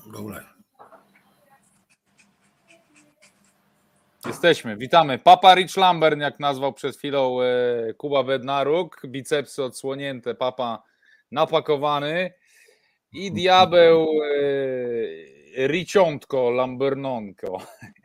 Go live. Jesteśmy, witamy. Papa Rich Lambert, jak nazwał przed chwilą Kuba Bednaruk. Bicepsy odsłonięte, papa napakowany i diabeł Riciątko, Lambernonko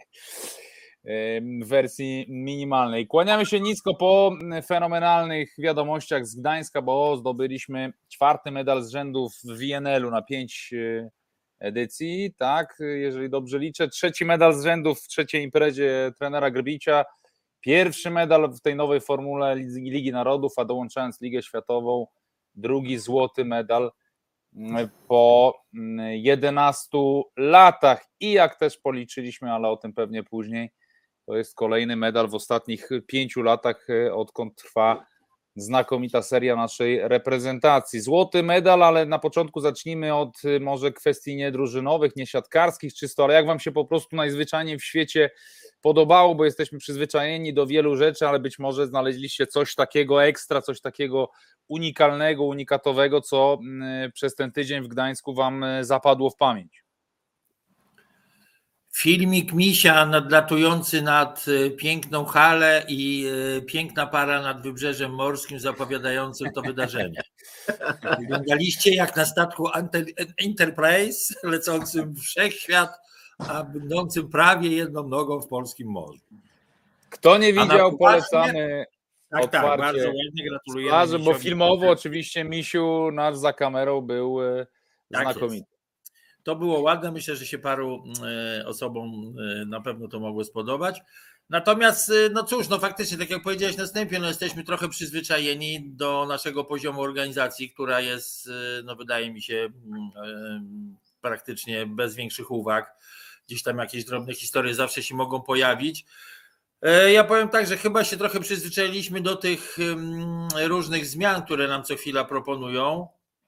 w wersji minimalnej. Kłaniamy się nisko po fenomenalnych wiadomościach z Gdańska, bo zdobyliśmy 4. medal z rzędu w WNL-u na 5 edycji, tak, jeżeli dobrze liczę, 3. medal z rzędu w 3. imprezie trenera Grbicia, 1. medal w tej nowej formule Ligi Narodów, a dołączając Ligę Światową, 2. złoty medal po 11 latach i jak też policzyliśmy, ale o tym pewnie później, to jest kolejny medal w ostatnich 5 latach, odkąd trwa znakomita seria naszej reprezentacji. Złoty medal, ale na początku zacznijmy od może kwestii nie drużynowych, nie siatkarskich czysto, ale jak wam się po prostu najzwyczajniej w świecie podobało, bo jesteśmy przyzwyczajeni do wielu rzeczy, ale być może znaleźliście coś takiego ekstra, coś takiego unikalnego, unikatowego, co przez ten tydzień w Gdańsku wam zapadło w pamięć. Filmik misia nadlatujący nad piękną halę i piękna para nad Wybrzeżem Morskim zapowiadającym to wydarzenie. Wyglądaliście jak na statku Enterprise lecącym w wszechświat, a będącym prawie jedną nogą w polskim morzu. Kto nie widział, polecamy tak, bardzo ładnie gratulujemy. Plaży, bo filmowo oczywiście misiu nasz za kamerą był znakomity. Jest. To było ładne, myślę, że się paru osobom na pewno to mogło spodobać. Natomiast, no cóż, no faktycznie, tak jak powiedziałeś na wstępie, no jesteśmy trochę przyzwyczajeni do naszego poziomu organizacji, która jest, no wydaje mi się, praktycznie bez większych uwag. Gdzieś tam jakieś drobne historie zawsze się mogą pojawić. Ja powiem tak, że chyba się trochę przyzwyczailiśmy do tych różnych zmian, które nam co chwila proponują.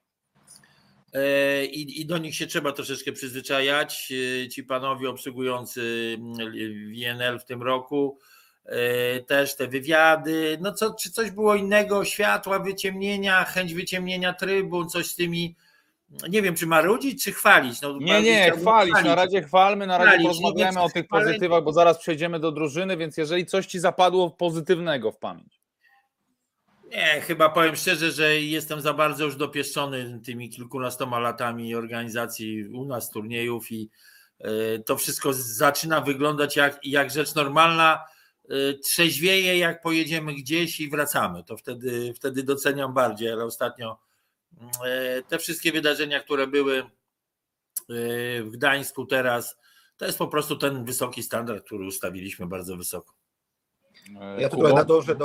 I do nich się trzeba troszeczkę przyzwyczajać. Ci panowie obsługujący WNL w tym roku, też te wywiady, no czy coś było innego, światła, wyciemnienia, chęć wyciemnienia trybun, coś z tymi, nie wiem, czy marudzić, czy chwalić. No, nie, chwalić, na razie chwalmy, na razie porozmawiamy o tych pozytywach, bo zaraz przejdziemy do drużyny, więc jeżeli coś ci zapadło pozytywnego w pamięć. Nie, chyba powiem szczerze, że jestem za bardzo już dopieszczony tymi kilkunastoma latami organizacji u nas turniejów i to wszystko zaczyna wyglądać jak rzecz normalna. Trzeźwieje, jak pojedziemy gdzieś i wracamy. To wtedy doceniam bardziej, ale ostatnio te wszystkie wydarzenia, które były w Gdańsku teraz, to jest po prostu ten wysoki standard, który ustawiliśmy bardzo wysoko. Ja tu nadążę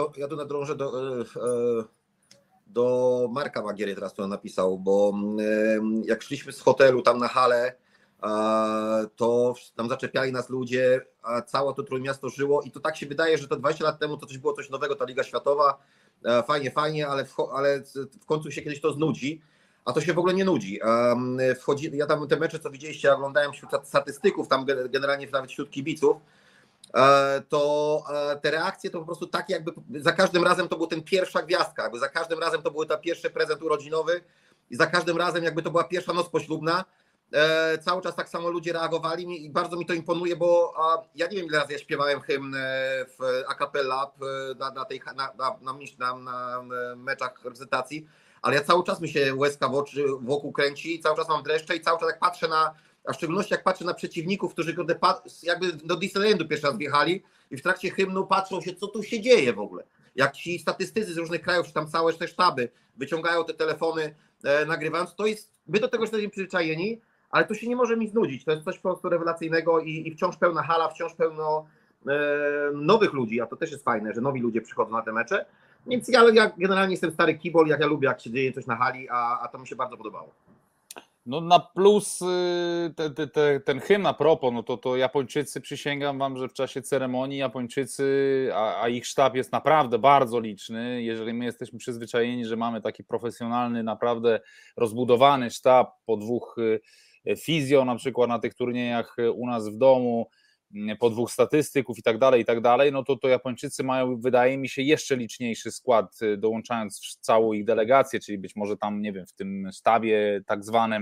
do Marka Magiery teraz, który napisał, bo jak szliśmy z hotelu tam na halę, to tam zaczepiali nas ludzie, a całe to Trójmiasto żyło i to tak się wydaje, że to 20 lat temu to coś było coś nowego, ta Liga Światowa, fajnie, ale w końcu się kiedyś to znudzi, a to się w ogóle nie nudzi. Ja tam te mecze, co widzieliście, oglądałem wśród statystyków, tam generalnie nawet wśród kibiców, to te reakcje to po prostu takie, jakby za każdym razem to był ten pierwsza gwiazdka, jakby za każdym razem to był ten pierwszy prezent urodzinowy i za każdym razem jakby to była pierwsza noc poślubna. Cały czas tak samo ludzie reagowali i bardzo mi to imponuje, bo ja nie wiem, ile razy ja śpiewałem hymn w a cappella na meczach reprezentacji, ale ja cały czas mi się łezka wokół kręci, cały czas mam dreszcze i cały czas jak patrzę a w szczególności jak patrzę na przeciwników, którzy jakby do Disneylandu pierwszy raz wjechali i w trakcie hymnu patrzą się, co tu się dzieje w ogóle. Jak ci statystycy z różnych krajów, czy tam całe te sztaby wyciągają te telefony, nagrywając, to jest, my do tego jesteśmy przyzwyczajeni, ale to się nie może mi znudzić. To jest coś po prostu rewelacyjnego i wciąż pełna hala, wciąż pełno nowych ludzi, a to też jest fajne, że nowi ludzie przychodzą na te mecze. Więc ja generalnie jestem stary kibol, ja lubię, jak się dzieje coś na hali, a to mi się bardzo podobało. No na plus ten hymn a propos, no to Japończycy, przysięgam wam, że w czasie ceremonii Japończycy, a ich sztab jest naprawdę bardzo liczny, jeżeli my jesteśmy przyzwyczajeni, że mamy taki profesjonalny, naprawdę rozbudowany sztab po 2 fizjo na przykład na tych turniejach u nas w domu, po 2 statystyków i tak dalej, no to Japończycy mają, wydaje mi się, jeszcze liczniejszy skład, dołączając całą ich delegację, czyli być może tam, nie wiem, w tym sztabie tak zwanym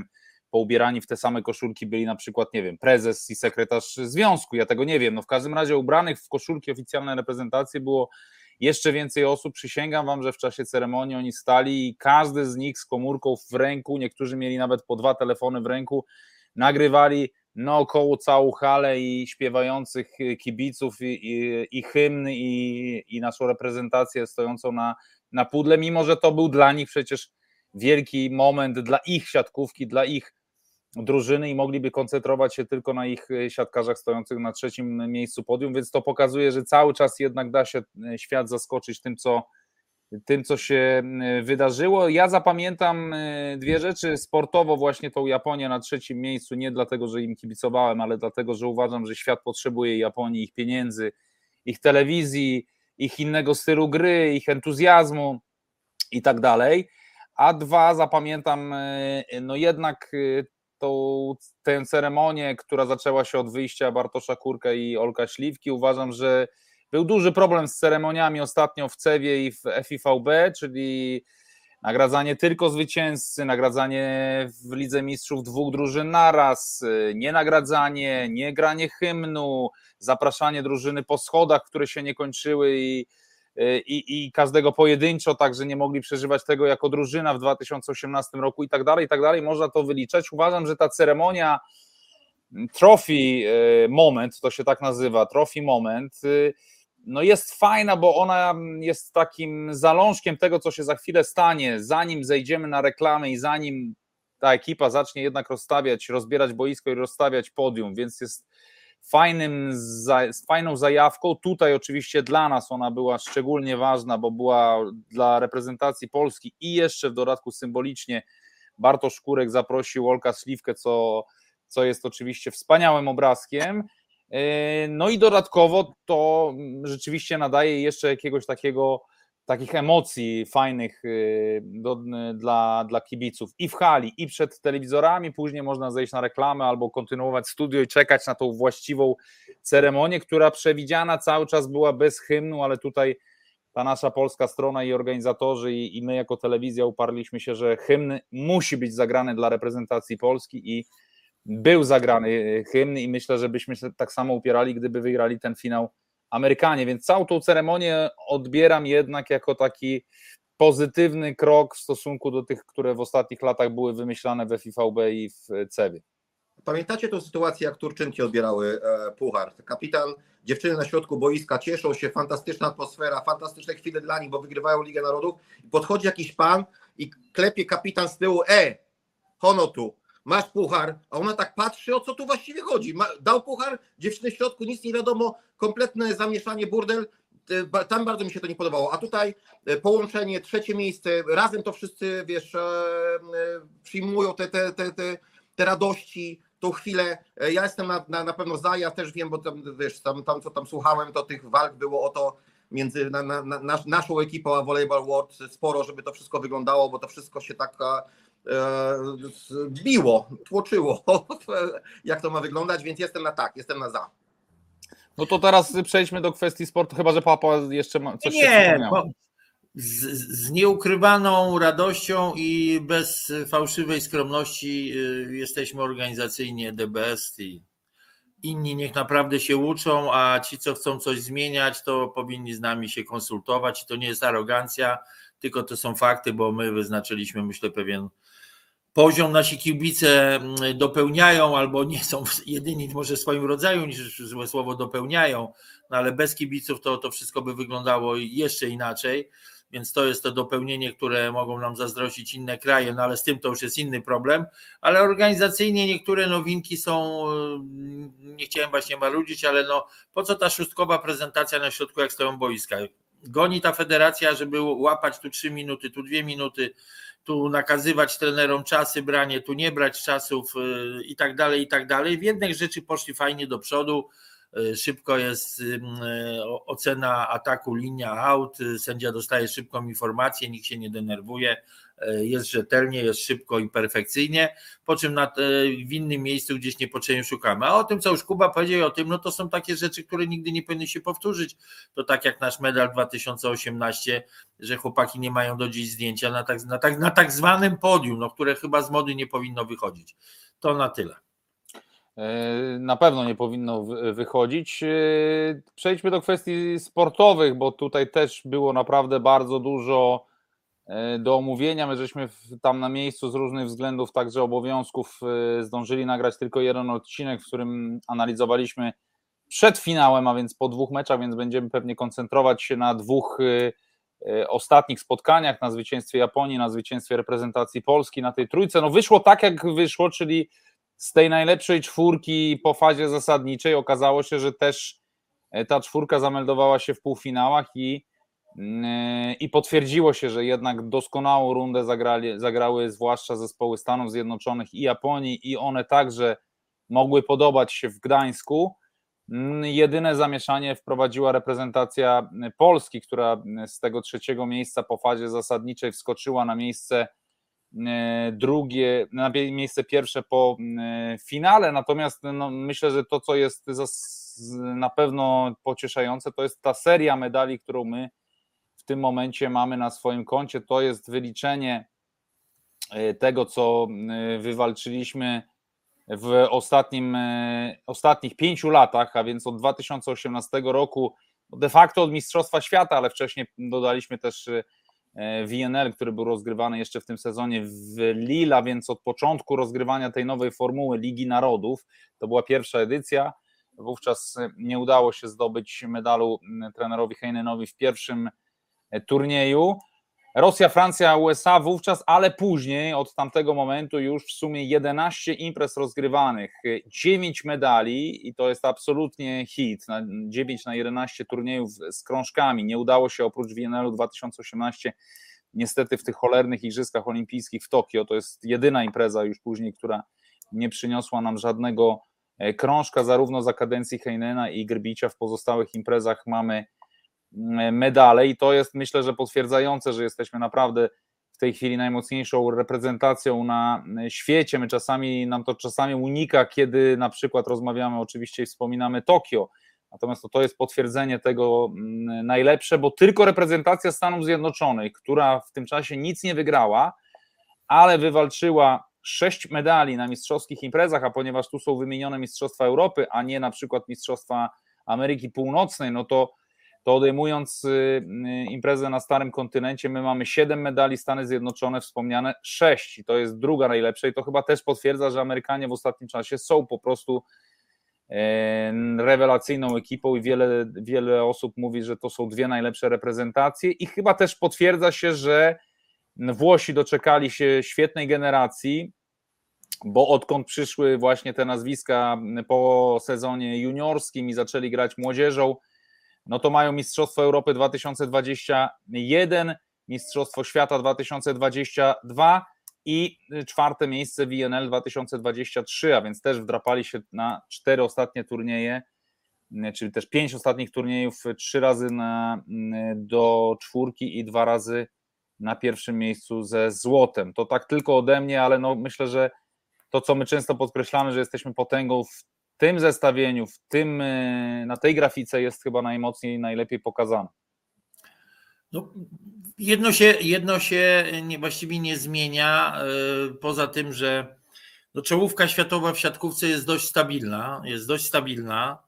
poubierani w te same koszulki byli na przykład, nie wiem, prezes i sekretarz związku, ja tego nie wiem, no w każdym razie ubranych w koszulki oficjalne reprezentacji było jeszcze więcej osób. Przysięgam wam, że w czasie ceremonii oni stali i każdy z nich z komórką w ręku, niektórzy mieli nawet po 2 telefony w ręku, nagrywali naokoło całą halę i śpiewających kibiców i hymny i naszą reprezentację stojącą na pudle, mimo że to był dla nich przecież wielki moment, dla ich siatkówki, dla ich drużyny i mogliby koncentrować się tylko na ich siatkarzach stojących na 3. miejscu podium, więc to pokazuje, że cały czas jednak da się świat zaskoczyć tym, co się wydarzyło. Ja zapamiętam 2 rzeczy sportowo, właśnie tą Japonię na 3. miejscu, nie dlatego, że im kibicowałem, ale dlatego, że uważam, że świat potrzebuje Japonii, ich pieniędzy, ich telewizji, ich innego stylu gry, ich entuzjazmu i tak dalej. A 2, zapamiętam no jednak tę ceremonię, która zaczęła się od wyjścia Bartosza Kurka i Olka Śliwki. Uważam, że był duży problem z ceremoniami ostatnio w CEW i w FIVB, czyli nagradzanie tylko zwycięzcy, nagradzanie w Lidze Mistrzów 2 drużyn naraz, nie nagradzanie, nie granie hymnu, zapraszanie drużyny po schodach, które się nie kończyły i każdego pojedynczo, tak że nie mogli przeżywać tego jako drużyna w 2018 roku i tak dalej, można to wyliczać. Uważam, że ta ceremonia Trophy Moment, to się tak nazywa, Trophy Moment, no jest fajna, bo ona jest takim zalążkiem tego, co się za chwilę stanie, zanim zejdziemy na reklamę i zanim ta ekipa zacznie jednak rozbierać boisko i rozstawiać podium, więc jest fajną zajawką. Tutaj oczywiście dla nas ona była szczególnie ważna, bo była dla reprezentacji Polski i jeszcze w dodatku symbolicznie Bartosz Kurek zaprosił Olka Śliwkę, co jest oczywiście wspaniałym obrazkiem. No i dodatkowo to rzeczywiście nadaje jeszcze jakiegoś takich emocji fajnych dla kibiców i w hali, i przed telewizorami. Później można zejść na reklamę albo kontynuować studio i czekać na tą właściwą ceremonię, która przewidziana cały czas była bez hymnu, ale tutaj ta nasza polska strona i organizatorzy i my jako telewizja uparliśmy się, że hymn musi być zagrany dla reprezentacji Polski i był zagrany hymn i myślę, że byśmy się tak samo upierali, gdyby wygrali ten finał Amerykanie, więc całą tą ceremonię odbieram jednak jako taki pozytywny krok w stosunku do tych, które w ostatnich latach były wymyślane w FIVB i w CEW. Pamiętacie tę sytuację, jak Turczynki odbierały puchar? Kapitan, dziewczyny na środku boiska cieszą się, fantastyczna atmosfera, fantastyczne chwile dla nich, bo wygrywają Ligę Narodów. Podchodzi jakiś pan i klepie kapitan z tyłu, hono tu, masz puchar, a ona tak patrzy, o co tu właściwie chodzi. Dał puchar, dziewczyny w środku, nic nie wiadomo, kompletne zamieszanie, burdel. Tam bardzo mi się to nie podobało. A tutaj połączenie, 3. miejsce, razem to wszyscy, wiesz, przyjmują te radości, tą chwilę. Ja jestem na pewno za, ja też wiem, bo tam, wiesz, tam co tam słuchałem, to tych walk było o to między naszą ekipą a Volleyball World sporo, żeby to wszystko wyglądało, bo to wszystko się tak biło, tłoczyło, jak to ma wyglądać, więc jestem na za. No to teraz przejdźmy do kwestii sportu, chyba że Papa jeszcze ma coś. Nie, z nieukrywaną radością i bez fałszywej skromności jesteśmy organizacyjnie the best i inni niech naprawdę się uczą, a ci, co chcą coś zmieniać, to powinni z nami się konsultować. I to nie jest arogancja, tylko to są fakty, bo my wyznaczyliśmy, myślę, pewien poziom, nasi kibice dopełniają albo nie są jedyni może w swoim rodzaju, niż złe słowo dopełniają, no ale bez kibiców to wszystko by wyglądało jeszcze inaczej, więc to jest to dopełnienie, które mogą nam zazdrościć inne kraje, no ale z tym to już jest inny problem, ale organizacyjnie niektóre nowinki są, nie chciałem właśnie marudzić, ale no po co ta szóstkowa prezentacja na środku, jak stoją boiska? Goni ta federacja, żeby łapać tu 3 minuty, tu 2 minuty, tu nakazywać trenerom czasy branie, tu nie brać czasów i tak dalej, i tak dalej. W jednej rzeczy poszli fajnie do przodu, szybko jest ocena ataku, linia out, sędzia dostaje szybką informację, nikt się nie denerwuje, jest rzetelnie, jest szybko i perfekcyjnie, po czym w innym miejscu gdzieś niepotrzebnie szukamy. A o tym, co już Kuba powiedział, no to są takie rzeczy, które nigdy nie powinny się powtórzyć. To tak jak nasz medal 2018, że chłopaki nie mają do dziś zdjęcia na tak zwanym podium, no, które chyba z mody nie powinno wychodzić. To na tyle. Na pewno nie powinno wychodzić. Przejdźmy do kwestii sportowych, bo tutaj też było naprawdę bardzo dużo do omówienia. My żeśmy tam na miejscu z różnych względów, także obowiązków, zdążyli nagrać tylko jeden odcinek, w którym analizowaliśmy przed finałem, a więc po 2 meczach, więc będziemy pewnie koncentrować się na 2 ostatnich spotkaniach, na zwycięstwie Japonii, na zwycięstwie reprezentacji Polski, na tej trójce. No wyszło tak, jak wyszło, czyli z tej najlepszej 4 po fazie zasadniczej okazało się, że też ta 4 zameldowała się w półfinałach i potwierdziło się, że jednak doskonałą rundę zagrały zwłaszcza zespoły Stanów Zjednoczonych i Japonii i one także mogły podobać się w Gdańsku. Jedyne zamieszanie wprowadziła reprezentacja Polski, która z tego 3. miejsca po fazie zasadniczej wskoczyła na miejsce drugie, na miejsce pierwsze po finale, natomiast no, myślę, że to, co jest na pewno pocieszające, to jest ta seria medali, którą my w tym momencie mamy na swoim koncie, to jest wyliczenie tego, co wywalczyliśmy w ostatnich 5 latach, a więc od 2018 roku, de facto od Mistrzostwa Świata, ale wcześniej dodaliśmy też WNL, który był rozgrywany jeszcze w tym sezonie w Lille, a więc od początku rozgrywania tej nowej formuły Ligi Narodów, to była pierwsza edycja, wówczas nie udało się zdobyć medalu trenerowi Heinenowi w pierwszym turnieju. Rosja, Francja, USA wówczas, ale później od tamtego momentu już w sumie 11 imprez rozgrywanych, 9 medali i to jest absolutnie hit, 9 na 11 turniejów z krążkami. Nie udało się oprócz WNL-u 2018 niestety w tych cholernych igrzyskach olimpijskich w Tokio, to jest jedyna impreza już później, która nie przyniosła nam żadnego krążka, zarówno za kadencji Heinena i Grbicia w pozostałych imprezach mamy medale i to jest, myślę, że potwierdzające, że jesteśmy naprawdę w tej chwili najmocniejszą reprezentacją na świecie. Nam to czasami unika, kiedy na przykład rozmawiamy oczywiście i wspominamy Tokio, natomiast to jest potwierdzenie tego najlepsze, bo tylko reprezentacja Stanów Zjednoczonych, która w tym czasie nic nie wygrała, ale wywalczyła 6 medali na mistrzowskich imprezach, a ponieważ tu są wymienione Mistrzostwa Europy, a nie na przykład Mistrzostwa Ameryki Północnej, no to odejmując imprezę na starym kontynencie, my mamy 7 medali, Stany Zjednoczone wspomniane 6 i to jest druga najlepsza i to chyba też potwierdza, że Amerykanie w ostatnim czasie są po prostu rewelacyjną ekipą i wiele osób mówi, że to są 2 najlepsze reprezentacje i chyba też potwierdza się, że Włosi doczekali się świetnej generacji, bo odkąd przyszły właśnie te nazwiska po sezonie juniorskim i zaczęli grać młodzieżą, no to mają Mistrzostwo Europy 2021, Mistrzostwo Świata 2022 i 4. miejsce WNL 2023, a więc też wdrapali się na 4 ostatnie turnieje, czyli też 5 ostatnich turniejów, 3 razy do 4 i 2 razy na pierwszym miejscu ze złotem. To tak tylko ode mnie, ale no myślę, że to, co my często podkreślamy, że jesteśmy potęgą w tym zestawieniu, na tej grafice jest chyba najmocniej i najlepiej pokazane. No, jedno się właściwie nie zmienia, poza tym, że no, czołówka światowa w siatkówce jest dość stabilna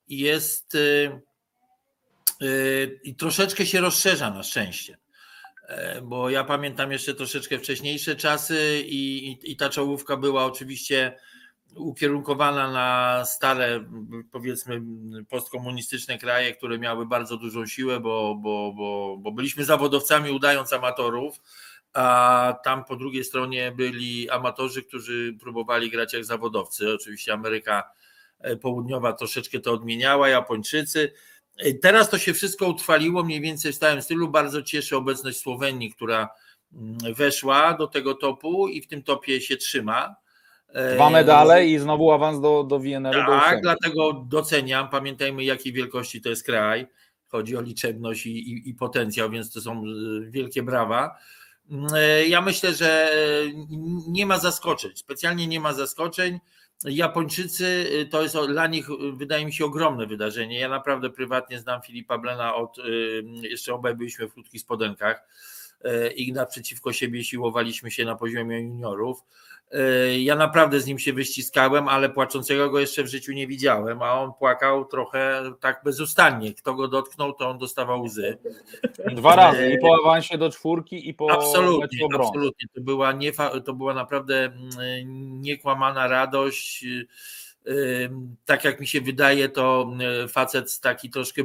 i troszeczkę się rozszerza na szczęście. Bo ja pamiętam jeszcze troszeczkę wcześniejsze czasy i ta czołówka była oczywiście ukierunkowana na stare, powiedzmy, postkomunistyczne kraje, które miały bardzo dużą siłę, bo byliśmy zawodowcami udając amatorów, a tam po drugiej stronie byli amatorzy, którzy próbowali grać jak zawodowcy. Oczywiście Ameryka Południowa troszeczkę to odmieniała, Japończycy. Teraz to się wszystko utrwaliło mniej więcej w stałym stylu. Bardzo cieszy obecność Słowenii, która weszła do tego topu i w tym topie się trzyma. 2 medale i znowu awans do WNL-u. Tak, dlatego doceniam. Pamiętajmy, jakiej wielkości to jest kraj. Chodzi o liczebność i potencjał, więc to są wielkie brawa. Ja myślę, że nie ma zaskoczeń. Specjalnie nie ma zaskoczeń. Japończycy to jest dla nich, wydaje mi się, ogromne wydarzenie. Ja naprawdę prywatnie znam Filipa Blena jeszcze obaj byliśmy w krótkich spodenkach i naprzeciwko siebie siłowaliśmy się na poziomie juniorów. Ja naprawdę z nim się wyściskałem, ale płaczącego go jeszcze w życiu nie widziałem, a on płakał trochę tak bezustannie. Kto go dotknął, to on dostawał łzy. 2 razy, i po awansie do 4 i po absolutnie. To była naprawdę niekłamana radość. Tak jak mi się wydaje, to facet taki troszkę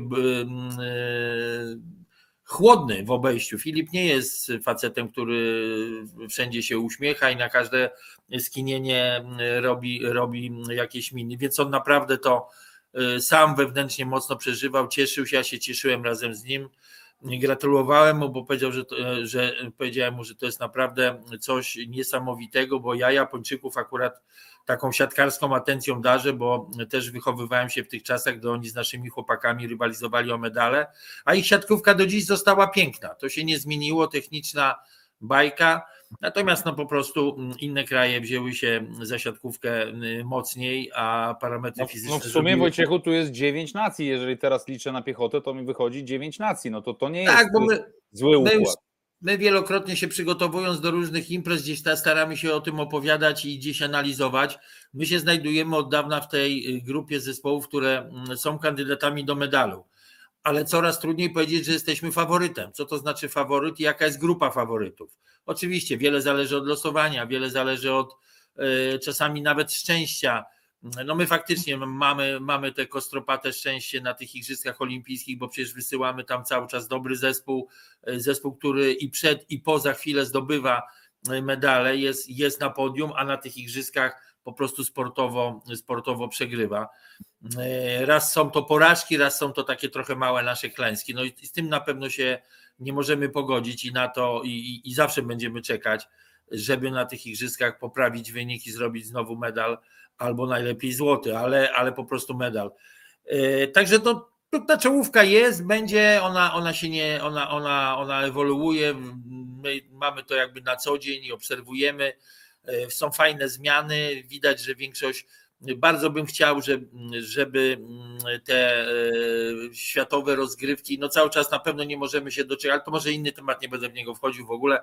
chłodny w obejściu. Filip nie jest facetem, który wszędzie się uśmiecha i na każde skinienie robi jakieś miny, więc on naprawdę to sam wewnętrznie mocno przeżywał, cieszył się, ja się cieszyłem razem z nim. Gratulowałem mu, bo powiedziałem mu, że to jest naprawdę coś niesamowitego, bo ja Japończyków akurat taką siatkarską atencją darzę, bo też wychowywałem się w tych czasach, gdy oni z naszymi chłopakami rywalizowali o medale, a ich siatkówka do dziś została piękna. To się nie zmieniło, techniczna bajka, natomiast po prostu inne kraje wzięły się za siatkówkę mocniej, a parametry fizyczne... w sumie, Wojciechu, tu jest 9 nacji, jeżeli teraz liczę na piechotę, to mi wychodzi 9 nacji, to nie jest zły układ. My wielokrotnie się przygotowując do różnych imprez, gdzieś staramy się o tym opowiadać i gdzieś analizować. My się znajdujemy od dawna w tej grupie zespołów, które są kandydatami do medalu, ale coraz trudniej powiedzieć, że jesteśmy faworytem. Co to znaczy faworyt i jaka jest grupa faworytów? Oczywiście wiele zależy od losowania, wiele zależy od czasami nawet szczęścia. No my faktycznie mamy te kostropate szczęście na tych igrzyskach olimpijskich, bo przecież wysyłamy tam cały czas dobry zespół, który i przed i poza chwilę zdobywa medale, jest na podium, a na tych igrzyskach po prostu sportowo przegrywa. Raz są to porażki, raz są to takie trochę małe nasze klęski. No i z tym na pewno się nie możemy pogodzić i na to i zawsze będziemy czekać, żeby na tych igrzyskach poprawić wyniki, zrobić znowu medal, albo najlepiej złoty, ale po prostu medal. Także ta czołówka jest, będzie, ona ewoluuje, my mamy to jakby na co dzień i obserwujemy, są fajne zmiany, widać, że większość, bardzo bym chciał, żeby te światowe rozgrywki, no cały czas na pewno nie możemy się doczekać, ale to może inny temat, nie będę w niego wchodził w ogóle.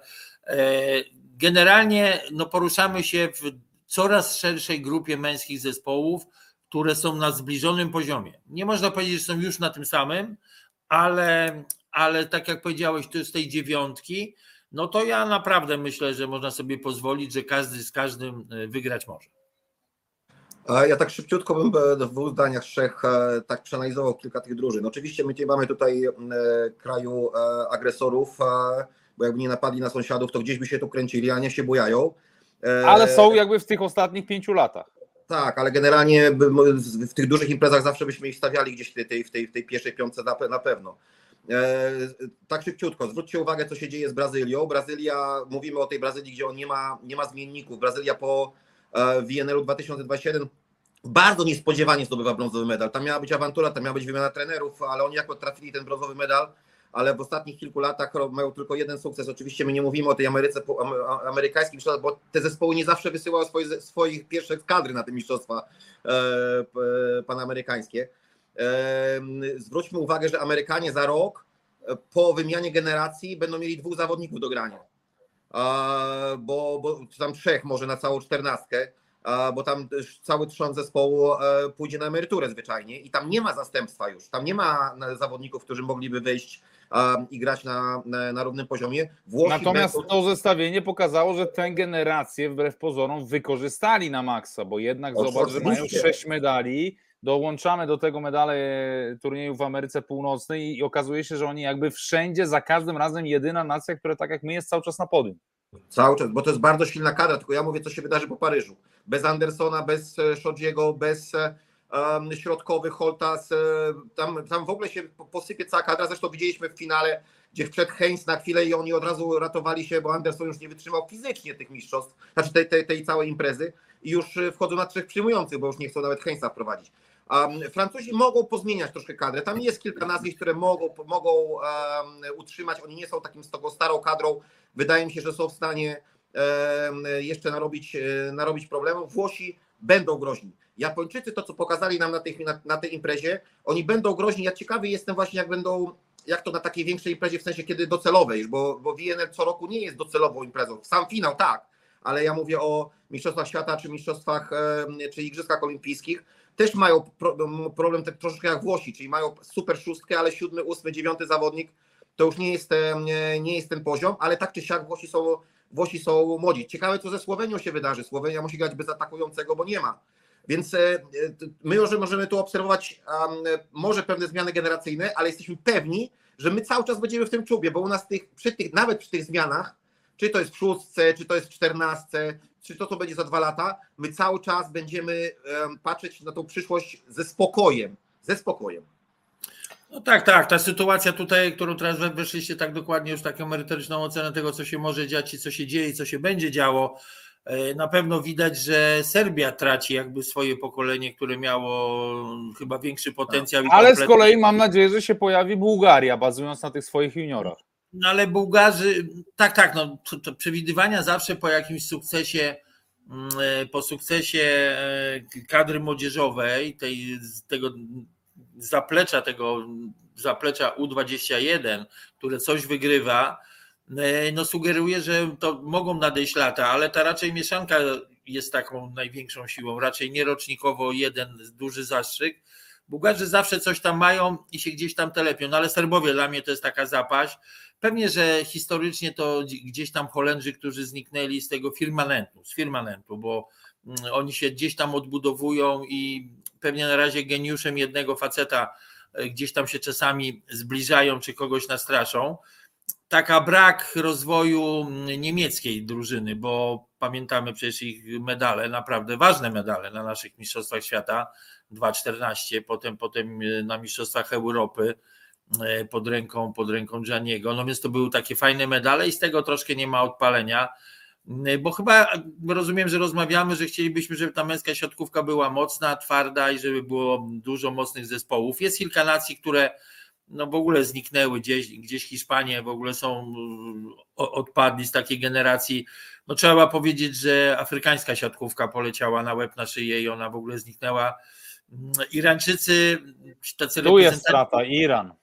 Generalnie poruszamy się w coraz szerszej grupie męskich zespołów, które są na zbliżonym poziomie. Nie można powiedzieć, że są już na tym samym, ale tak jak powiedziałeś, to jest tej 9, no to ja naprawdę myślę, że można sobie pozwolić, że każdy z każdym wygrać może. Ja tak szybciutko bym w 2 zdaniach, 3 tak przeanalizował kilka tych drużyn. Oczywiście my nie mamy tutaj kraju agresorów, bo jakby nie napadli na sąsiadów, to gdzieś by się tu kręcili, a nie się bujają. Ale są jakby w tych ostatnich 5 latach. Tak, ale generalnie w tych dużych imprezach zawsze byśmy ich stawiali gdzieś w tej pierwszej 5 na pewno. Tak szybciutko, zwróćcie uwagę, co się dzieje z Brazylią. Mówimy o tej Brazylii, gdzie on nie ma zmienników. Brazylia po WNL-u 2021 bardzo niespodziewanie zdobywa brązowy medal. Tam miała być awantura, tam miała być wymiana trenerów, ale oni jakoś trafili ten brązowy medal, ale w ostatnich kilku latach mają tylko jeden sukces. Oczywiście my nie mówimy o tej amerykańskiej mistrzostwach, bo te zespoły nie zawsze wysyłały swoich pierwszych kadry na te mistrzostwa panamerykańskie. Zwróćmy uwagę, że Amerykanie za rok po wymianie generacji będą mieli 2 zawodników do grania, bo tam 3 może na całą 14, bo tam cały trzon zespołu pójdzie na emeryturę zwyczajnie i tam nie ma zastępstwa już, tam nie ma zawodników, którzy mogliby wejść i grać na równym poziomie. Natomiast to zestawienie pokazało, że tę generację wbrew pozorom wykorzystali na maksa, bo jednak zobacz, że mają 6 medali, dołączamy do tego medale turnieju w Ameryce Północnej i okazuje się, że oni jakby wszędzie, za każdym razem jedyna nacja, która tak jak my jest cały czas na podium. Cały czas, bo to jest bardzo silna kadra, tylko ja mówię, co się wydarzy po Paryżu. Bez Andersona, bez Shodziego, bez środkowych, Holtas, tam w ogóle się posypie cała kadra, zresztą widzieliśmy w finale, gdzie wszedł Heinz na chwilę i oni od razu ratowali się, bo Anderson już nie wytrzymał fizycznie tych mistrzostw, znaczy tej całej imprezy i już wchodzą na 3 przyjmujących, bo już nie chcą nawet Heinza wprowadzić. Francuzi mogą pozmieniać troszkę kadrę, tam jest kilka nazwisk, które mogą utrzymać, oni nie są taką starą kadrą, wydaje mi się, że są w stanie jeszcze narobić problemów. Włosi będą groźni. Japończycy, to co pokazali nam na tej imprezie, oni będą groźni. Ja ciekawy jestem właśnie, jak to na takiej większej imprezie, w sensie kiedy docelowej, bo WNL co roku nie jest docelową imprezą. Sam finał tak, ale ja mówię o Mistrzostwach Świata, czy Mistrzostwach, czy Igrzyskach Olimpijskich. Też mają problem tak troszeczkę jak Włosi, czyli mają super szóstkę, ale 7., 8., 9. zawodnik to już nie jest ten poziom, ale tak czy siak Włosi są młodzi. Ciekawe, co ze Słowenią się wydarzy. Słowenia musi grać bez atakującego, bo nie ma. Więc my już możemy tu obserwować może pewne zmiany generacyjne, ale jesteśmy pewni, że my cały czas będziemy w tym czubie, bo u nas nawet przy tych zmianach, czy to jest w 6., czy to jest w 14., czy to będzie za 2 lata, my cały czas będziemy patrzeć na tą przyszłość ze spokojem. No tak, ta sytuacja tutaj, którą teraz weszliście tak dokładnie, już taką merytoryczną ocenę tego, co się może dziać i co się dzieje i co się będzie działo, na pewno widać, że Serbia traci jakby swoje pokolenie, które miało chyba większy potencjał. Ale z kolei mam nadzieję, że się pojawi Bułgaria, bazując na tych swoich juniorach. No ale Bułgarzy, tak, no to przewidywania zawsze po jakimś sukcesie, po sukcesie kadry młodzieżowej, tego zaplecza U21, które coś wygrywa, no sugeruje, że to mogą nadejść lata, ale ta raczej mieszanka jest taką największą siłą, raczej nie rocznikowo jeden duży zastrzyk. Bułgarzy zawsze coś tam mają i się gdzieś tam telepią, no ale Serbowie dla mnie to jest taka zapaść. Pewnie, że historycznie to gdzieś tam Holendrzy, którzy zniknęli z tego firmamentu, bo oni się gdzieś tam odbudowują i pewnie na razie geniuszem jednego faceta gdzieś tam się czasami zbliżają czy kogoś nastraszą. Taka brak rozwoju niemieckiej drużyny, bo pamiętamy przecież ich medale, naprawdę ważne medale na naszych Mistrzostwach Świata, 2,14, potem na Mistrzostwach Europy pod ręką Gianniego, no więc to były takie fajne medale i z tego troszkę nie ma odpalenia, bo chyba rozumiem, że rozmawiamy, że chcielibyśmy, żeby ta męska siatkówka była mocna, twarda i żeby było dużo mocnych zespołów. Jest kilka nacji, które no w ogóle zniknęły gdzieś Hiszpanie w ogóle odpadli z takiej generacji. No trzeba powiedzieć, że afrykańska siatkówka poleciała na łeb na szyję i ona w ogóle zniknęła. Irańczycy, tacy tu jest strata, Iran.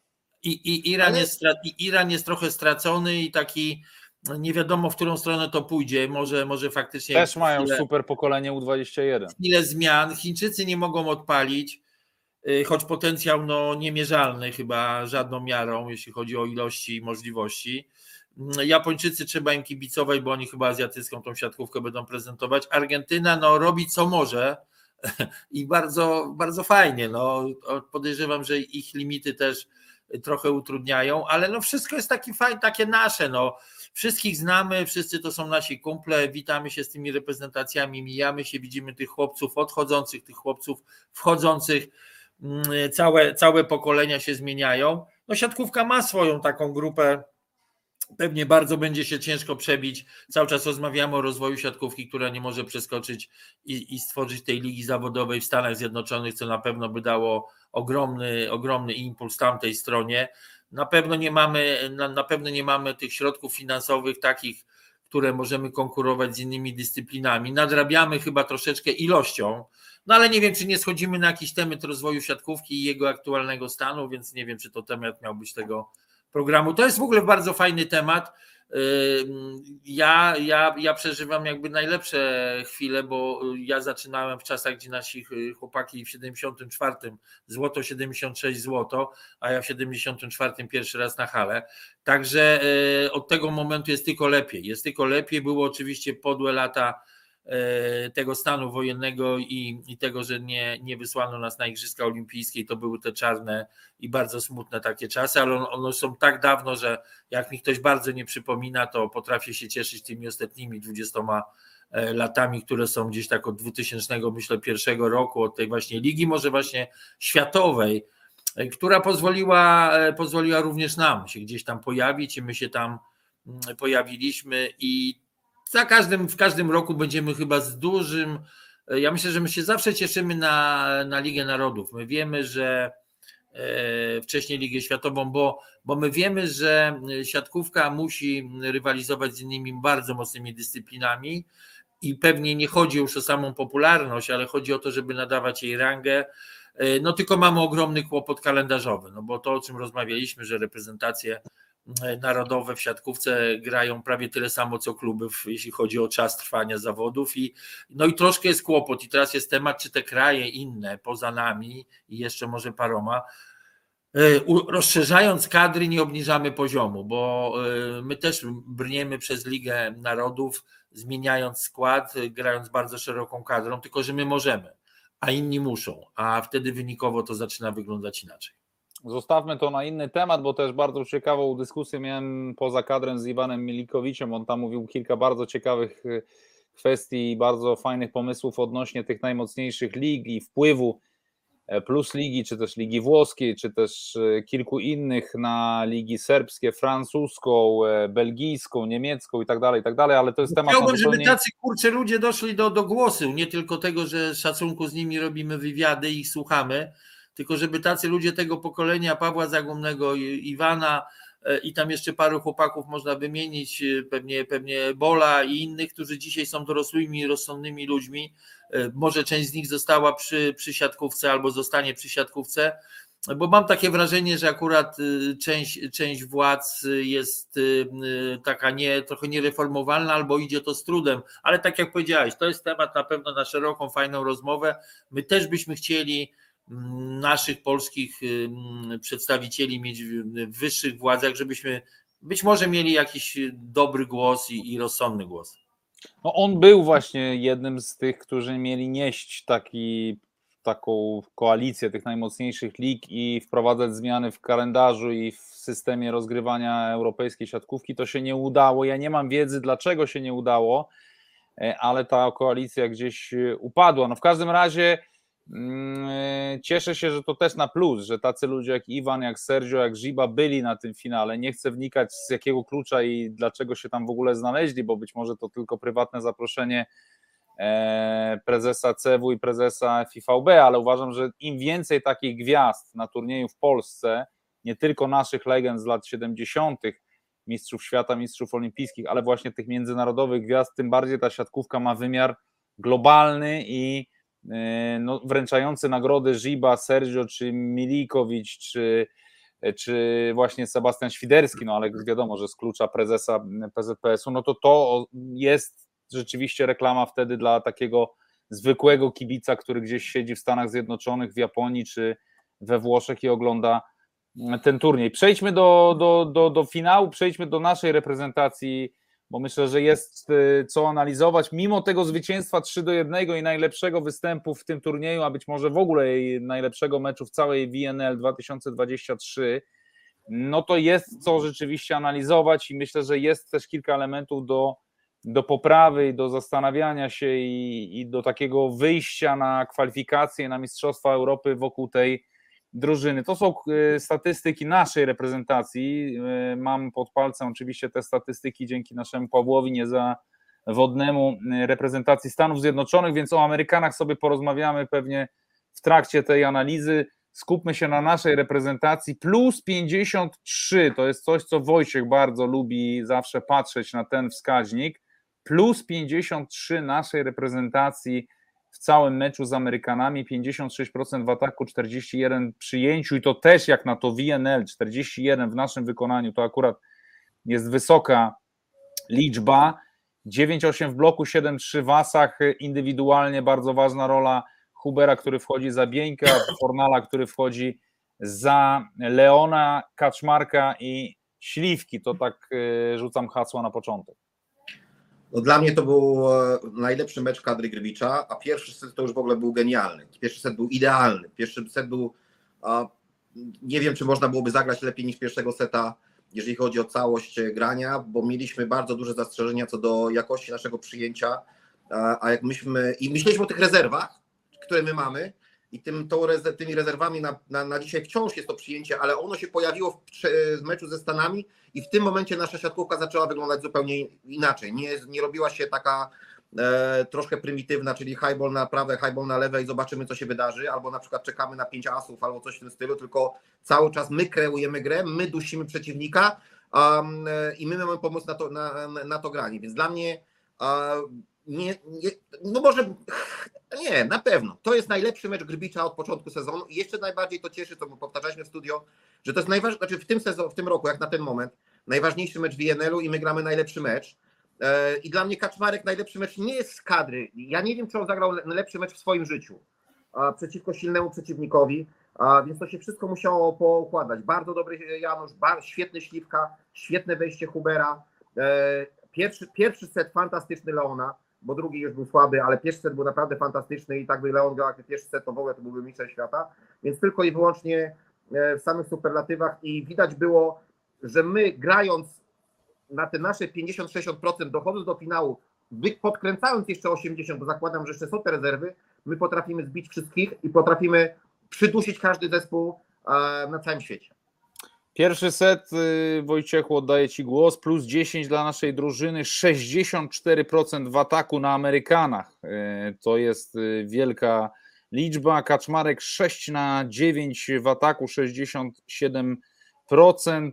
Iran jest trochę stracony i taki nie wiadomo, w którą stronę to pójdzie. Może faktycznie też mają super pokolenie U21. Ile zmian. Chińczycy nie mogą odpalić, choć potencjał niemierzalny chyba żadną miarą, jeśli chodzi o ilości i możliwości. Japończycy trzeba im kibicować, bo oni chyba azjatycką tą siatkówkę będą prezentować. Argentyna robi co może i bardzo, bardzo fajnie. Podejrzewam, że ich limity też trochę utrudniają, ale wszystko jest takie nasze. Wszystkich znamy, wszyscy to są nasi kumple, witamy się z tymi reprezentacjami, mijamy się, widzimy tych chłopców odchodzących, tych chłopców wchodzących, całe pokolenia się zmieniają. Siatkówka ma swoją taką grupę, pewnie bardzo będzie się ciężko przebić. Cały czas rozmawiamy o rozwoju siatkówki, która nie może przeskoczyć i stworzyć tej ligi zawodowej w Stanach Zjednoczonych, co na pewno by dało ogromny impuls tamtej stronie. Na pewno nie mamy tych środków finansowych takich, które możemy konkurować z innymi dyscyplinami. Nadrabiamy chyba troszeczkę ilością, ale nie wiem, czy nie schodzimy na jakiś temat rozwoju siatkówki i jego aktualnego stanu, więc nie wiem, czy to temat miał być tego programu. To jest w ogóle bardzo fajny temat. Ja przeżywam jakby najlepsze chwile, bo ja zaczynałem w czasach, gdzie nasi chłopaki w 74 złoto, 76 złoto, a ja w 74 pierwszy raz na hale. Także od tego momentu jest tylko lepiej. Było oczywiście podłe lata tego stanu wojennego i tego, że nie wysłano nas na Igrzyska Olimpijskie, to były te czarne i bardzo smutne takie czasy, ale one są tak dawno, że jak mi ktoś bardzo nie przypomina, to potrafię się cieszyć tymi ostatnimi 20 latami, które są gdzieś tak od 2000, myślę, pierwszego roku, od tej właśnie ligi, może właśnie światowej, która pozwoliła również nam się gdzieś tam pojawić i my się tam pojawiliśmy i w każdym roku będziemy chyba z dużym, ja myślę, że my się zawsze cieszymy na Ligę Narodów. My wiemy, że wcześniej Ligę Światową, bo my wiemy, że siatkówka musi rywalizować z innymi bardzo mocnymi dyscyplinami i pewnie nie chodzi już o samą popularność, ale chodzi o to, żeby nadawać jej rangę. No tylko mamy ogromny kłopot kalendarzowy, no bo to, o czym rozmawialiśmy, że reprezentacje narodowe w siatkówce grają prawie tyle samo co kluby, jeśli chodzi o czas trwania zawodów i troszkę jest kłopot i teraz jest temat, czy te kraje inne poza nami i jeszcze może paroma, rozszerzając kadry nie obniżamy poziomu, bo my też brniemy przez Ligę Narodów, zmieniając skład, grając bardzo szeroką kadrą, tylko że my możemy, a inni muszą, a wtedy wynikowo to zaczyna wyglądać inaczej. Zostawmy to na inny temat, bo też bardzo ciekawą dyskusję miałem poza kadrem z Iwanem Milikowiczem. On tam mówił kilka bardzo ciekawych kwestii i bardzo fajnych pomysłów odnośnie tych najmocniejszych lig i wpływu Plus Ligi, czy też Ligi Włoskiej, czy też kilku innych na ligi serbskie, francuską, belgijską, niemiecką i tak dalej, ale to jest temat... Chciałbym, żeby tacy ludzie doszli do głosu, nie tylko tego, że szacunku z nimi robimy wywiady i ich słuchamy, tylko żeby tacy ludzie tego pokolenia, Pawła Zagumnego, Iwana i tam jeszcze paru chłopaków można wymienić, pewnie Bola i innych, którzy dzisiaj są dorosłymi, rozsądnymi ludźmi, może część z nich została przy siatkówce albo zostanie przy siatkówce, bo mam takie wrażenie, że akurat część władz jest taka trochę niereformowalna albo idzie to z trudem, ale tak jak powiedziałeś, to jest temat na pewno na szeroką, fajną rozmowę. My też byśmy chcieli naszych polskich przedstawicieli mieć w wyższych władzach, żebyśmy być może mieli jakiś dobry głos i rozsądny głos. No on był właśnie jednym z tych, którzy mieli nieść taką koalicję tych najmocniejszych lig i wprowadzać zmiany w kalendarzu i w systemie rozgrywania europejskiej siatkówki. To się nie udało. Ja nie mam wiedzy, dlaczego się nie udało, ale ta koalicja gdzieś upadła. No w każdym razie cieszę się, że to też na plus, że tacy ludzie jak Iwan, jak Sergio, jak Ziba byli na tym finale. Nie chcę wnikać z jakiego klucza i dlaczego się tam w ogóle znaleźli, bo być może to tylko prywatne zaproszenie prezesa CEW i prezesa FIVB, ale uważam, że im więcej takich gwiazd na turnieju w Polsce, nie tylko naszych legend z lat 70., mistrzów świata, mistrzów olimpijskich, ale właśnie tych międzynarodowych gwiazd, tym bardziej ta siatkówka ma wymiar globalny i wręczający nagrody Ziba, Sergio, czy Milikowicz, czy właśnie Sebastian Świderski, no ale wiadomo, że z klucza prezesa PZPS-u, no to jest rzeczywiście reklama wtedy dla takiego zwykłego kibica, który gdzieś siedzi w Stanach Zjednoczonych, w Japonii, czy we Włoszech i ogląda ten turniej. Przejdźmy do finału, przejdźmy do naszej reprezentacji, bo myślę, że jest co analizować. Mimo tego zwycięstwa 3-1 i najlepszego występu w tym turnieju, a być może w ogóle najlepszego meczu w całej WNL 2023, no to jest co rzeczywiście analizować i myślę, że jest też kilka elementów do poprawy i do zastanawiania się i do takiego wyjścia na kwalifikacje, na Mistrzostwa Europy wokół tej drużyny. To są statystyki naszej reprezentacji. Mam pod palcem oczywiście te statystyki dzięki naszemu Pawłowi niezawodnemu reprezentacji Stanów Zjednoczonych, więc o Amerykanach sobie porozmawiamy pewnie w trakcie tej analizy. Skupmy się na naszej reprezentacji. Plus 53 to jest coś, co Wojciech bardzo lubi zawsze patrzeć na ten wskaźnik. Plus 53 naszej reprezentacji w całym meczu z Amerykanami, 56% w ataku, 41% w przyjęciu i to też jak na to WNL, 41% w naszym wykonaniu, to akurat jest wysoka liczba, 9-8 w bloku, 7-3 w asach, indywidualnie bardzo ważna rola Hubera, który wchodzi za Bieńka, Fornala, który wchodzi za Leona, Kaczmarka i Śliwki, to tak rzucam hasło na początek. No dla mnie to był najlepszy mecz kadry Grywicza, a pierwszy set to już w ogóle był genialny. Pierwszy set był idealny. Pierwszy set był, nie wiem, czy można byłoby zagrać lepiej niż pierwszego seta, jeżeli chodzi o całość grania, bo mieliśmy bardzo duże zastrzeżenia co do jakości naszego przyjęcia, a jak myśleliśmy o tych rezerwach, które my mamy i tymi rezerwami na dzisiaj wciąż jest to przyjęcie, ale ono się pojawiło w meczu ze Stanami i w tym momencie nasza siatkówka zaczęła wyglądać zupełnie inaczej. Nie robiła się taka troszkę prymitywna, czyli high ball na prawe, high ball na lewe i zobaczymy, co się wydarzy, albo na przykład czekamy na 5 asów albo coś w tym stylu, tylko cały czas my kreujemy grę, my dusimy przeciwnika i my mamy pomóc na to granie, więc dla mnie no może nie, na pewno. To jest najlepszy mecz Grbicza od początku sezonu i jeszcze najbardziej to cieszy, co powtarzaliśmy w studio, że to jest najważniejsze, znaczy w tym roku, jak na ten moment, najważniejszy mecz WNL-u i my gramy najlepszy mecz. I dla mnie Kaczmarek najlepszy mecz nie jest z kadry. Ja nie wiem, czy on zagrał najlepszy mecz w swoim życiu przeciwko silnemu przeciwnikowi, więc to się wszystko musiało poukładać. Bardzo dobry Janusz, świetny Śliwka, świetne wejście Hubera. Pierwszy set fantastyczny Leona, bo drugi już był słaby, ale pierwszy set był naprawdę fantastyczny i tak by Leon grał jak pierwszy set, to w ogóle to byłby mistrzem świata. Więc tylko i wyłącznie w samych superlatywach i widać było, że my grając na te nasze 50-60% dochodząc do finału, podkręcając jeszcze 80%, bo zakładam, że jeszcze są te rezerwy, my potrafimy zbić wszystkich i potrafimy przydusić każdy zespół na całym świecie. Pierwszy set, Wojciechu, oddaję Ci głos, plus 10 dla naszej drużyny, 64% w ataku na Amerykanach. To jest wielka liczba. Kaczmarek 6/9 w ataku, 67%,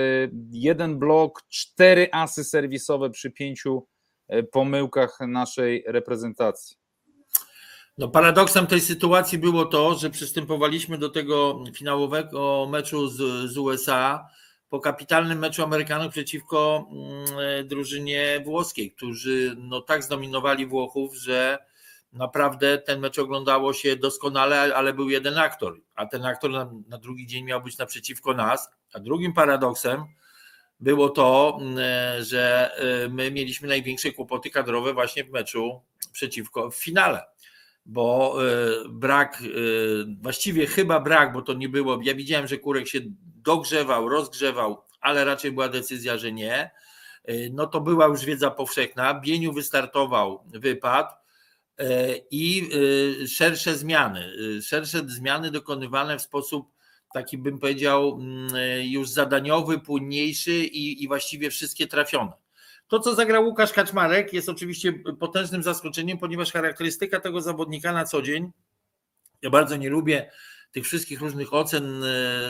1 blok, 4 asy serwisowe przy 5 pomyłkach naszej reprezentacji. No, paradoksem tej sytuacji było to, że przystępowaliśmy do tego finałowego meczu z USA po kapitalnym meczu Amerykanów przeciwko drużynie włoskiej, którzy no tak zdominowali Włochów, że naprawdę ten mecz oglądało się doskonale, ale był jeden aktor, a ten aktor na drugi dzień miał być naprzeciwko nas. A drugim paradoksem było to, że my mieliśmy największe kłopoty kadrowe właśnie w meczu w finale. Bo brak, właściwie chyba brak, bo to nie było, ja widziałem, że Kurek się dogrzewał, rozgrzewał, ale raczej była decyzja, że nie, no to była już wiedza powszechna, Bieniu wystartował, wypadł i szersze zmiany dokonywane w sposób taki, bym powiedział, już zadaniowy, płynniejszy i właściwie wszystkie trafione. To, co zagrał Łukasz Kaczmarek, jest oczywiście potężnym zaskoczeniem, ponieważ charakterystyka tego zawodnika na co dzień, ja bardzo nie lubię tych wszystkich różnych ocen,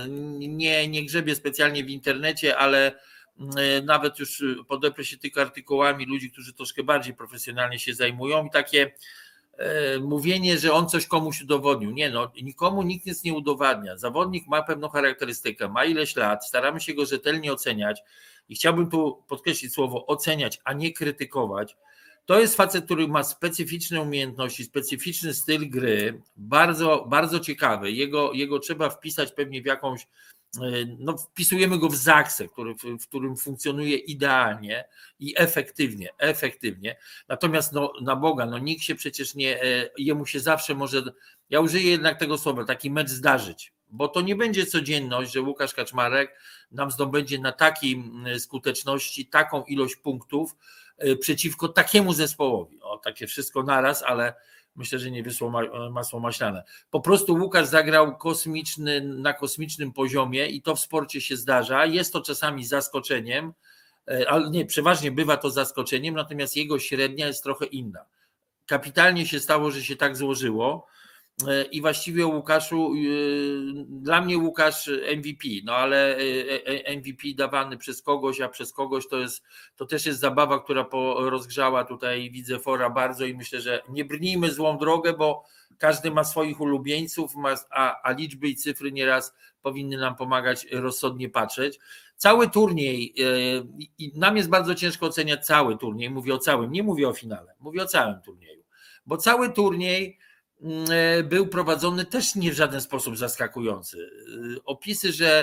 nie grzebię specjalnie w internecie, ale nawet już podeprę się tylko artykułami ludzi, którzy troszkę bardziej profesjonalnie się zajmują i takie mówienie, że on coś komuś udowodnił. Nie, no nikomu nikt nic nie udowadnia. Zawodnik ma pewną charakterystykę, ma ileś lat, staramy się go rzetelnie oceniać i chciałbym tu podkreślić słowo oceniać, a nie krytykować. To jest facet, który ma specyficzne umiejętności, specyficzny styl gry, bardzo, bardzo ciekawy. Jego trzeba wpisać pewnie w jakąś, no wpisujemy go w zaksę, w którym funkcjonuje idealnie i efektywnie. Natomiast no, na Boga, no nikt się przecież nie, jemu się zawsze może, ja użyję jednak tego słowa, taki mecz zdarzyć, bo to nie będzie codzienność, że Łukasz Kaczmarek nam zdobędzie na takiej skuteczności taką ilość punktów przeciwko takiemu zespołowi. O, takie wszystko naraz, ale myślę, że nie wyszło masło maślane. Po prostu Łukasz zagrał na kosmicznym poziomie i to w sporcie się zdarza. Jest to czasami zaskoczeniem, ale nie, przeważnie bywa to zaskoczeniem, natomiast jego średnia jest trochę inna. Kapitalnie się stało, że się tak złożyło i właściwie Łukaszu, dla mnie Łukasz MVP, no ale MVP dawany przez kogoś, a przez kogoś to też jest zabawa, która rozgrzała tutaj widzę fora bardzo i myślę, że nie brnijmy złą drogę, bo każdy ma swoich ulubieńców, a liczby i cyfry nieraz powinny nam pomagać rozsądnie patrzeć. Cały turniej, i nam jest bardzo ciężko oceniać cały turniej, mówię o całym, nie mówię o finale, mówię o całym turnieju, bo cały turniej był prowadzony też nie w żaden sposób zaskakujący. Opisy, że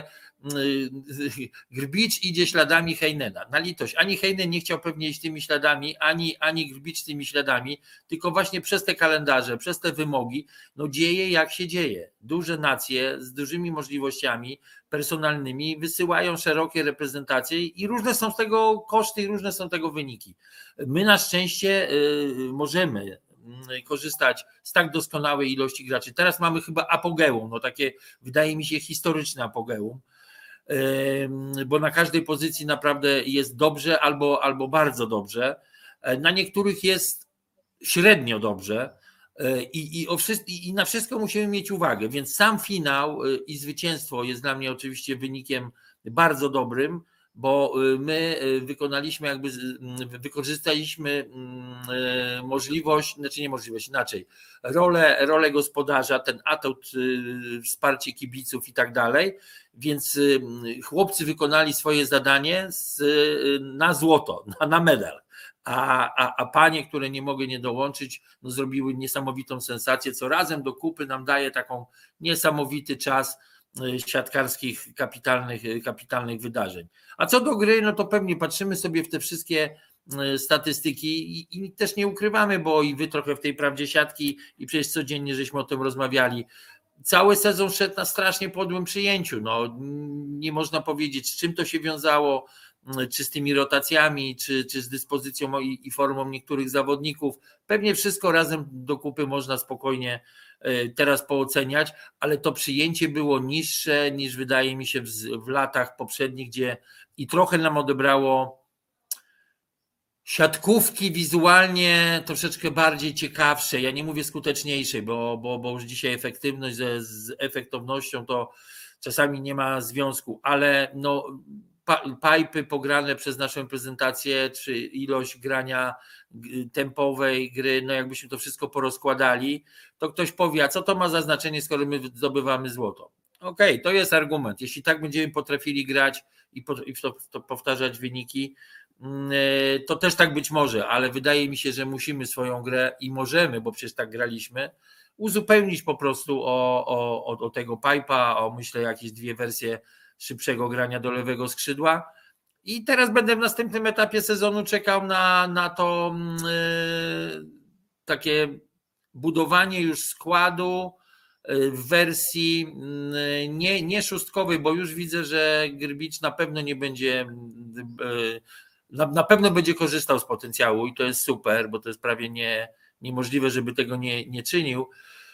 Grbicz idzie śladami Heinena. Na litość, ani Heinen nie chciał pewnie iść tymi śladami, ani Grbicz tymi śladami, tylko właśnie przez te kalendarze, przez te wymogi, no dzieje jak się dzieje. Duże nacje z dużymi możliwościami personalnymi wysyłają szerokie reprezentacje i różne są z tego koszty i różne są tego wyniki. My na szczęście możemy korzystać z tak doskonałej ilości graczy. Teraz mamy chyba apogeum, no takie wydaje mi się historyczne apogeum, bo na każdej pozycji naprawdę jest dobrze albo bardzo dobrze. Na niektórych jest średnio dobrze i na wszystko musimy mieć uwagę, więc sam finał i zwycięstwo jest dla mnie oczywiście wynikiem bardzo dobrym, bo my wykorzystaliśmy możliwość, znaczy nie możliwość, inaczej, rolę gospodarza, ten atut, wsparcie kibiców i tak dalej, więc chłopcy wykonali swoje zadanie na złoto, na medal. A panie, które nie mogły nie dołączyć, no zrobiły niesamowitą sensację, co razem do kupy nam daje taką niesamowity czas siatkarskich kapitalnych wydarzeń. A co do gry, no to pewnie patrzymy sobie w te wszystkie statystyki i też nie ukrywamy, bo i wy trochę w tej prawdzie siatki i przecież codziennie żeśmy o tym rozmawiali. Cały sezon szedł na strasznie podłym przyjęciu. No, nie można powiedzieć, z czym to się wiązało, czy z tymi rotacjami, czy z dyspozycją i formą niektórych zawodników. Pewnie wszystko razem do kupy można spokojnie teraz pooceniać, ale to przyjęcie było niższe niż wydaje mi się w latach poprzednich, gdzie i trochę nam odebrało siatkówki wizualnie troszeczkę bardziej ciekawsze. Ja nie mówię skuteczniejszej, bo już dzisiaj efektywność z efektownością to czasami nie ma związku, ale no pipy pograne przez naszą reprezentację, czy ilość grania tempowej gry, no jakbyśmy to wszystko porozkładali, to ktoś powie, a co to ma za znaczenie, skoro my zdobywamy złoto? Okej, to jest argument. Jeśli tak będziemy potrafili grać i to powtarzać wyniki, to też tak być może, ale wydaje mi się, że musimy swoją grę i możemy, bo przecież tak graliśmy, uzupełnić po prostu o tego pipa, myślę jakieś 2 wersje szybszego grania do lewego skrzydła. I teraz będę w następnym etapie sezonu czekał na to takie budowanie już składu w wersji nie szóstkowej, bo już widzę, że Grbicz na pewno nie będzie, na pewno będzie korzystał z potencjału i to jest super, bo to jest prawie niemożliwe, żeby tego nie czynił.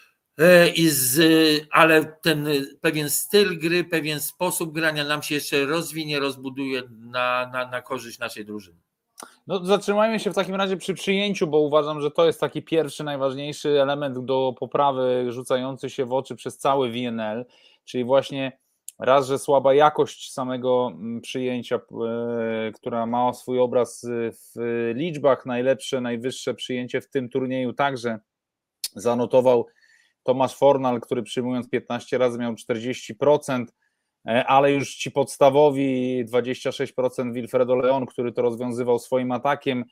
Ale ten pewien styl gry, pewien sposób grania nam się jeszcze rozwinie, rozbuduje na korzyść naszej drużyny. No, zatrzymajmy się w takim razie przy przyjęciu, bo uważam, że to jest taki pierwszy, najważniejszy element do poprawy rzucający się w oczy przez cały WNL, czyli właśnie raz, że słaba jakość samego przyjęcia, która ma swój obraz w liczbach, najwyższe przyjęcie w tym turnieju także zanotował Tomasz Fornal, który przyjmując 15 razy miał 40%, ale już ci podstawowi 26% Wilfredo Leon, który to rozwiązywał swoim atakiem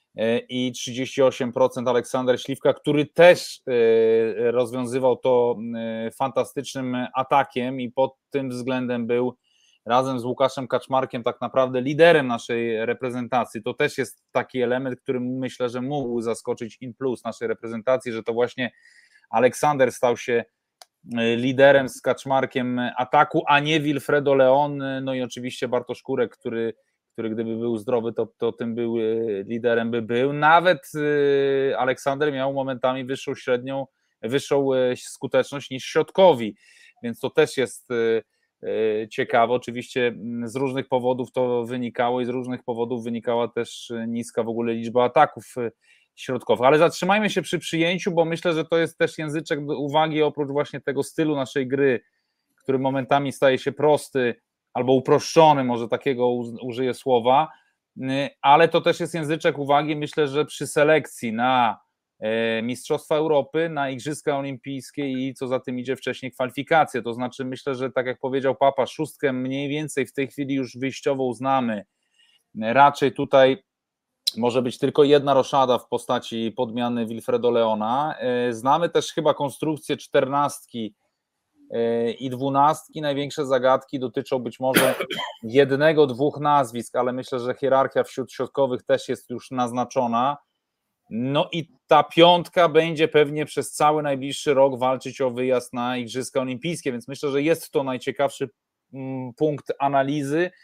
i 38% Aleksander Śliwka, który też rozwiązywał to fantastycznym atakiem i pod tym względem był razem z Łukaszem Kaczmarkiem tak naprawdę liderem naszej reprezentacji. To też jest taki element, który myślę, że mógł zaskoczyć in plus naszej reprezentacji, że to właśnie Aleksander stał się liderem z Kaczmarkiem ataku, a nie Wilfredo Leon, no i oczywiście Bartosz Kurek, który gdyby był zdrowy, to tym był liderem by był. Nawet Aleksander miał momentami wyższą skuteczność niż środkowi, więc to też jest ciekawe. Oczywiście z różnych powodów to wynikało i z różnych powodów wynikała też niska w ogóle liczba ataków środkowych, ale zatrzymajmy się przy przyjęciu, bo myślę, że to jest też języczek do uwagi oprócz właśnie tego stylu naszej gry, który momentami staje się prosty albo uproszczony, może takiego użyję słowa, ale to też jest języczek uwagi, myślę, że przy selekcji na Mistrzostwa Europy, na Igrzyska Olimpijskie i co za tym idzie wcześniej kwalifikacje, to znaczy myślę, że tak jak powiedział Papa, szóstkę mniej więcej w tej chwili już wyjściową znamy, raczej tutaj może być tylko jedna roszada w postaci podmiany Wilfredo Leona. Znamy też chyba konstrukcję 14 i 12. Największe zagadki dotyczą być może 1-2 nazwisk, ale myślę, że hierarchia wśród środkowych też jest już naznaczona. No i ta piątka będzie pewnie przez cały najbliższy rok walczyć o wyjazd na Igrzyska Olimpijskie, więc myślę, że jest to najciekawszy punkt analizy.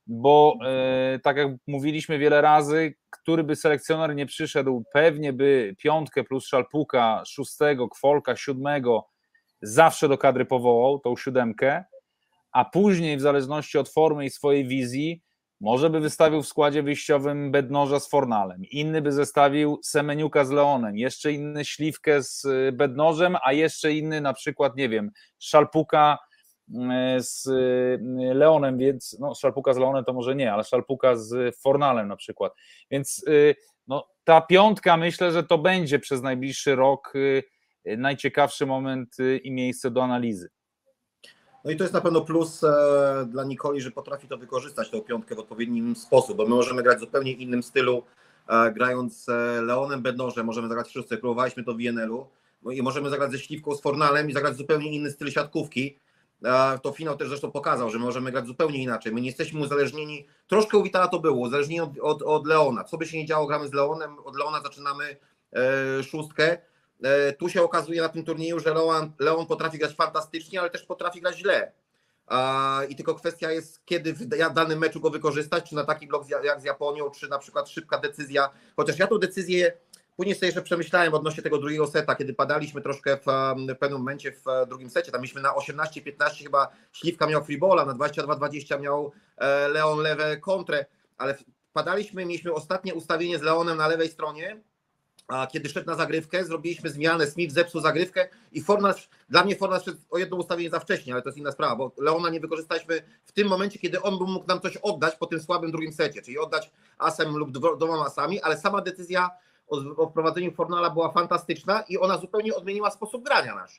bo tak jak mówiliśmy wiele razy, który by selekcjoner nie przyszedł, pewnie by 5 plus Szalpuka, 6, Kwolka, 7 zawsze do kadry powołał, tą 7, a później w zależności od formy i swojej wizji może by wystawił w składzie wyjściowym Bednoża z Fornalem, inny by zestawił Semeniuka z Leonem, jeszcze inny Śliwkę z Bednożem, a jeszcze inny na przykład, nie wiem, Szalpuka z Leonem, więc no Szalpuka z Leonem to może nie, ale Szalpuka z Fornalem na przykład, więc no, ta 5 myślę, że to będzie przez najbliższy rok najciekawszy moment i miejsce do analizy. No i to jest na pewno plus dla Nikoli, że potrafi to wykorzystać, tą 5 w odpowiednim sposób, bo my możemy grać w zupełnie innym stylu, grając Leonem Bednożem, możemy zagrać w 6, próbowaliśmy to w WNL-u i możemy zagrać ze Śliwką, z Fornalem i zagrać zupełnie inny styl siatkówki. To finał też zresztą pokazał, że możemy grać zupełnie inaczej. My nie jesteśmy uzależnieni, troszkę u Witala to było, uzależnieni od Leona. Co by się nie działo, gramy z Leonem, od Leona zaczynamy 6. Tu się okazuje na tym turnieju, że Leon potrafi grać fantastycznie, ale też potrafi grać źle. I tylko kwestia jest, kiedy w danym meczu go wykorzystać, czy na taki blok jak z Japonią, czy na przykład szybka decyzja. Chociaż ja tą decyzję później sobie jeszcze przemyślałem odnośnie tego drugiego seta, kiedy padaliśmy troszkę w pewnym momencie w drugim secie. Tam mieliśmy na 18-15 chyba Śliwka miał freebola, na 22-20 miał Leon lewe kontrę, ale padaliśmy, mieliśmy ostatnie ustawienie z Leonem na lewej stronie, a kiedy szedł na zagrywkę, zrobiliśmy zmianę, Smith zepsuł zagrywkę i dla mnie Fornal szedł o jedno ustawienie za wcześnie, ale to jest inna sprawa, bo Leona nie wykorzystaliśmy w tym momencie, kiedy on mógł nam coś oddać po tym słabym drugim secie, czyli oddać asem lub 2 asami, ale sama decyzja o wprowadzeniu Fornala była fantastyczna i ona zupełnie odmieniła sposób grania nasz.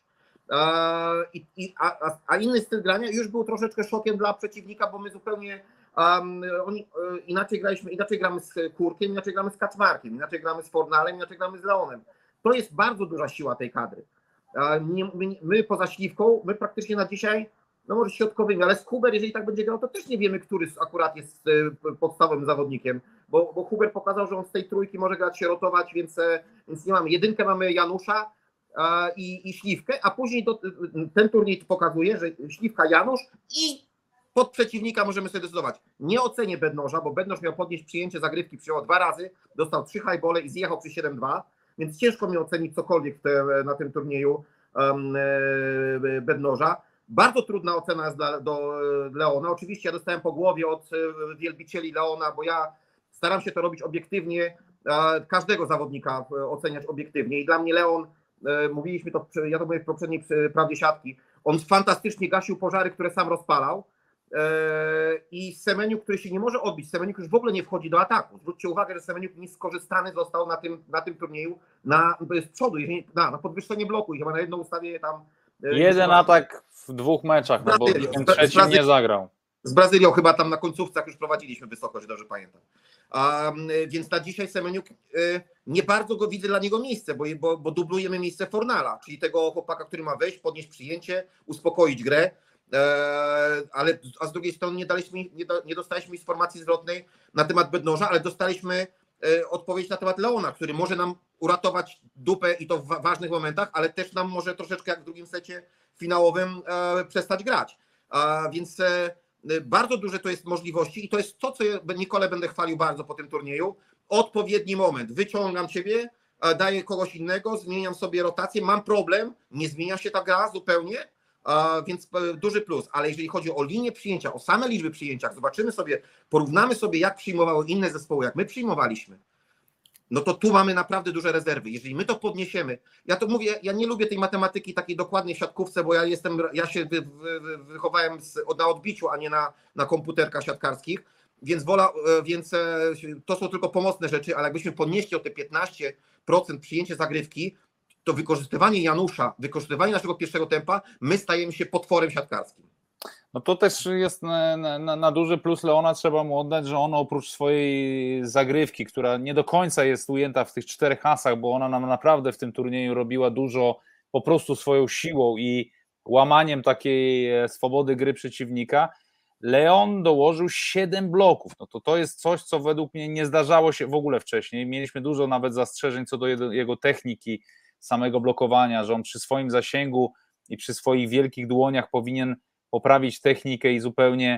A inny styl grania już był troszeczkę szokiem dla przeciwnika, bo my zupełnie inaczej gramy z Kurkiem, inaczej gramy z Kaczmarkiem, inaczej gramy z Fornalem, inaczej gramy z Leonem. To jest bardzo duża siła tej kadry. My poza Śliwką, my praktycznie na dzisiaj, no może środkowymi, ale z Huber, jeżeli tak będzie grał, to też nie wiemy, który akurat jest podstawowym zawodnikiem, bo Huber pokazał, że on z tej trójki może grać się rotować, więc nie mamy. 1 mamy Janusza i Śliwkę, a później ten turniej pokazuje, że Śliwka, Janusz i pod przeciwnika możemy sobie decydować. Nie ocenię Bednoża, bo Bednoż miał podnieść przyjęcie zagrywki, przyjął 2 razy, dostał 3 highbole i zjechał przy 7-2, więc ciężko mi ocenić cokolwiek na tym turnieju Bednoża. Bardzo trudna ocena jest do Leona. Oczywiście ja dostałem po głowie od wielbicieli Leona, bo ja staram się to robić obiektywnie, każdego zawodnika oceniać obiektywnie i dla mnie Leon, mówiliśmy to, ja to mówię w poprzedniej prawdzie siatki, on fantastycznie gasił pożary, które sam rozpalał. I Semeniuk, który się nie może odbić, Semeniuk już w ogóle nie wchodzi do ataku. Zwróćcie uwagę, że Semeniuk nieskorzystany został na tym turnieju z przodu, na podwyższenie bloku i chyba na jedno ustawienie tam. Jeden atak w 2 meczach, no bo w tym trzecim nie zagrał. Z Brazylią chyba tam na końcówce już prowadziliśmy wysoko, że dobrze pamiętam. Więc na dzisiaj Semeniuk nie bardzo go widzę dla niego miejsce, bo dublujemy miejsce Fornala, czyli tego chłopaka, który ma wejść, podnieść przyjęcie, uspokoić grę. A z drugiej strony nie dostaliśmy informacji zwrotnej na temat Bednoża, ale dostaliśmy odpowiedź na temat Leona, który może nam uratować dupę i to w ważnych momentach, ale też nam może troszeczkę jak w drugim secie finałowym przestać grać. Więc bardzo duże to jest możliwości i to jest to, co Nikolę będę chwalił bardzo po tym turnieju. Odpowiedni moment. Wyciągam ciebie, daję kogoś innego, zmieniam sobie rotację, mam problem, nie zmienia się ta gra zupełnie, więc duży plus, ale jeżeli chodzi o linię przyjęcia, o same liczby przyjęcia, zobaczymy sobie, porównamy sobie, jak przyjmowały inne zespoły, jak my przyjmowaliśmy, no to tu mamy naprawdę duże rezerwy. Jeżeli my to podniesiemy, ja to mówię, ja nie lubię tej matematyki takiej dokładnej w siatkówce, bo ja się wychowałem na odbiciu, a nie na komputerkach siatkarskich, więc to są tylko pomocne rzeczy, ale jakbyśmy podnieśli o te 15% przyjęcie zagrywki, to wykorzystywanie Janusza, wykorzystywanie naszego pierwszego tempa, my stajemy się potworem siatkarskim. No to też jest na duży plus Leona, trzeba mu oddać, że on oprócz swojej zagrywki, która nie do końca jest ujęta w tych 4 hasach, bo ona nam naprawdę w tym turnieju robiła dużo po prostu swoją siłą i łamaniem takiej swobody gry przeciwnika, Leon dołożył 7 bloków. No to jest coś, co według mnie nie zdarzało się w ogóle wcześniej. Mieliśmy dużo nawet zastrzeżeń co do jego techniki, samego blokowania, że on przy swoim zasięgu i przy swoich wielkich dłoniach powinien poprawić technikę i zupełnie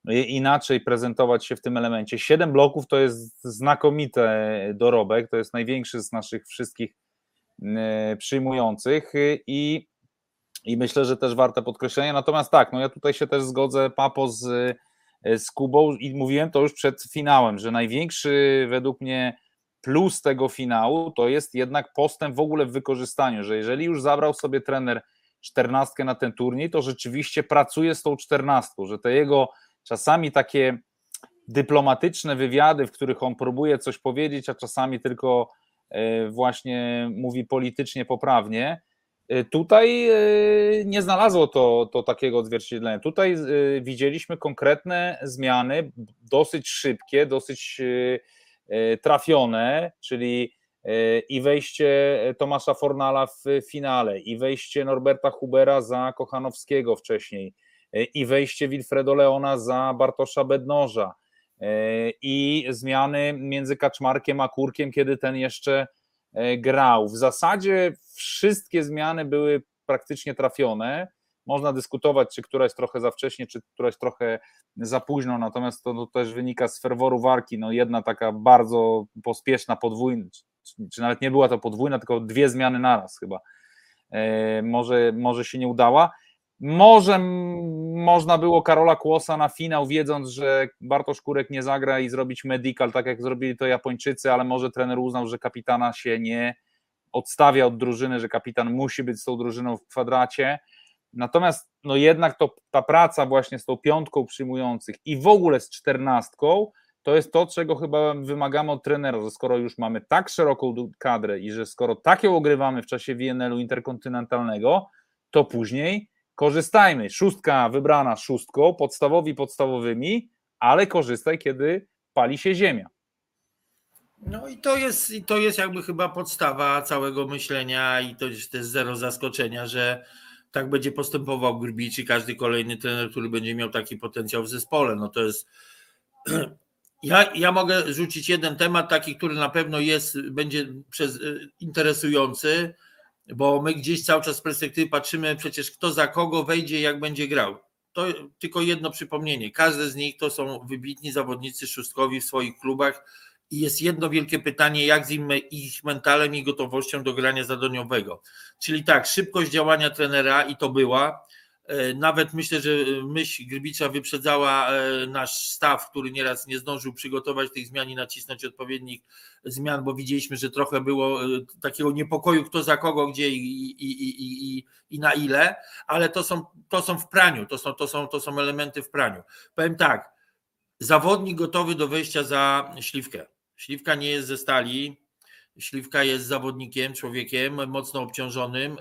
inaczej prezentować się w tym elemencie. 7 bloków to jest znakomity dorobek, to jest największy z naszych wszystkich przyjmujących i myślę, że też warte podkreślenia. Natomiast tak, no ja tutaj się też zgodzę, Papo, z Kubą i mówiłem to już przed finałem, że największy według mnie plus tego finału to jest jednak postęp w ogóle w wykorzystaniu, że jeżeli już zabrał sobie trener 14 na ten turniej, to rzeczywiście pracuje z tą 14, że te jego czasami takie dyplomatyczne wywiady, w których on próbuje coś powiedzieć, a czasami tylko właśnie mówi politycznie poprawnie, tutaj nie znalazło to takiego odzwierciedlenia. Tutaj widzieliśmy konkretne zmiany, dosyć szybkie, dosyć trafione, czyli i wejście Tomasza Fornala w finale, i wejście Norberta Hubera za Kochanowskiego wcześniej, i wejście Wilfredo Leona za Bartosza Bednoża, i zmiany między Kaczmarkiem a Kurkiem, kiedy ten jeszcze grał. W zasadzie wszystkie zmiany były praktycznie trafione. Można dyskutować, czy któraś trochę za wcześnie, czy któraś trochę za późno, natomiast to też wynika z ferworu walki. No jedna taka bardzo pospieszna, podwójna, czy nawet nie była to podwójna, tylko 2 zmiany naraz chyba. Może się nie udała. Może można było Karola Kłosa na finał, wiedząc, że Bartosz Kurek nie zagra i zrobić medical, tak jak zrobili to Japończycy, ale może trener uznał, że kapitana się nie odstawia od drużyny, że kapitan musi być z tą drużyną w kwadracie. Natomiast no jednak ta praca właśnie z tą 5 przyjmujących i w ogóle z 14 to jest to, czego chyba wymagamy od trenera, że skoro już mamy tak szeroką kadrę i że skoro tak ją ogrywamy w czasie WNL-u interkontynentalnego, to później korzystajmy. 6 wybrana 6, podstawowymi, ale korzystaj, kiedy pali się ziemia. No i to jest jakby chyba podstawa całego myślenia i to jest zero zaskoczenia, że tak będzie postępował Grbić i każdy kolejny trener, który będzie miał taki potencjał w zespole. No to jest... Ja mogę rzucić jeden temat taki, który na pewno będzie interesujący, bo my gdzieś cały czas z perspektywy patrzymy przecież kto za kogo wejdzie, jak będzie grał. To tylko jedno przypomnienie. Każdy z nich to są wybitni zawodnicy szóstkowi w swoich klubach i jest jedno wielkie pytanie, jak z ich mentalem i gotowością do grania zadaniowego. Czyli tak, szybkość działania trenera i to była. Nawet myślę, że myśl Grbicza wyprzedzała nasz staw, który nieraz nie zdążył przygotować tych zmian i nacisnąć odpowiednich zmian, bo widzieliśmy, że trochę było takiego niepokoju, kto za kogo, gdzie i na ile, ale to są w praniu, to są elementy w praniu. Powiem tak, zawodnik gotowy do wejścia za Śliwkę. Śliwka nie jest ze Stali, Śliwka jest zawodnikiem, człowiekiem mocno obciążonym.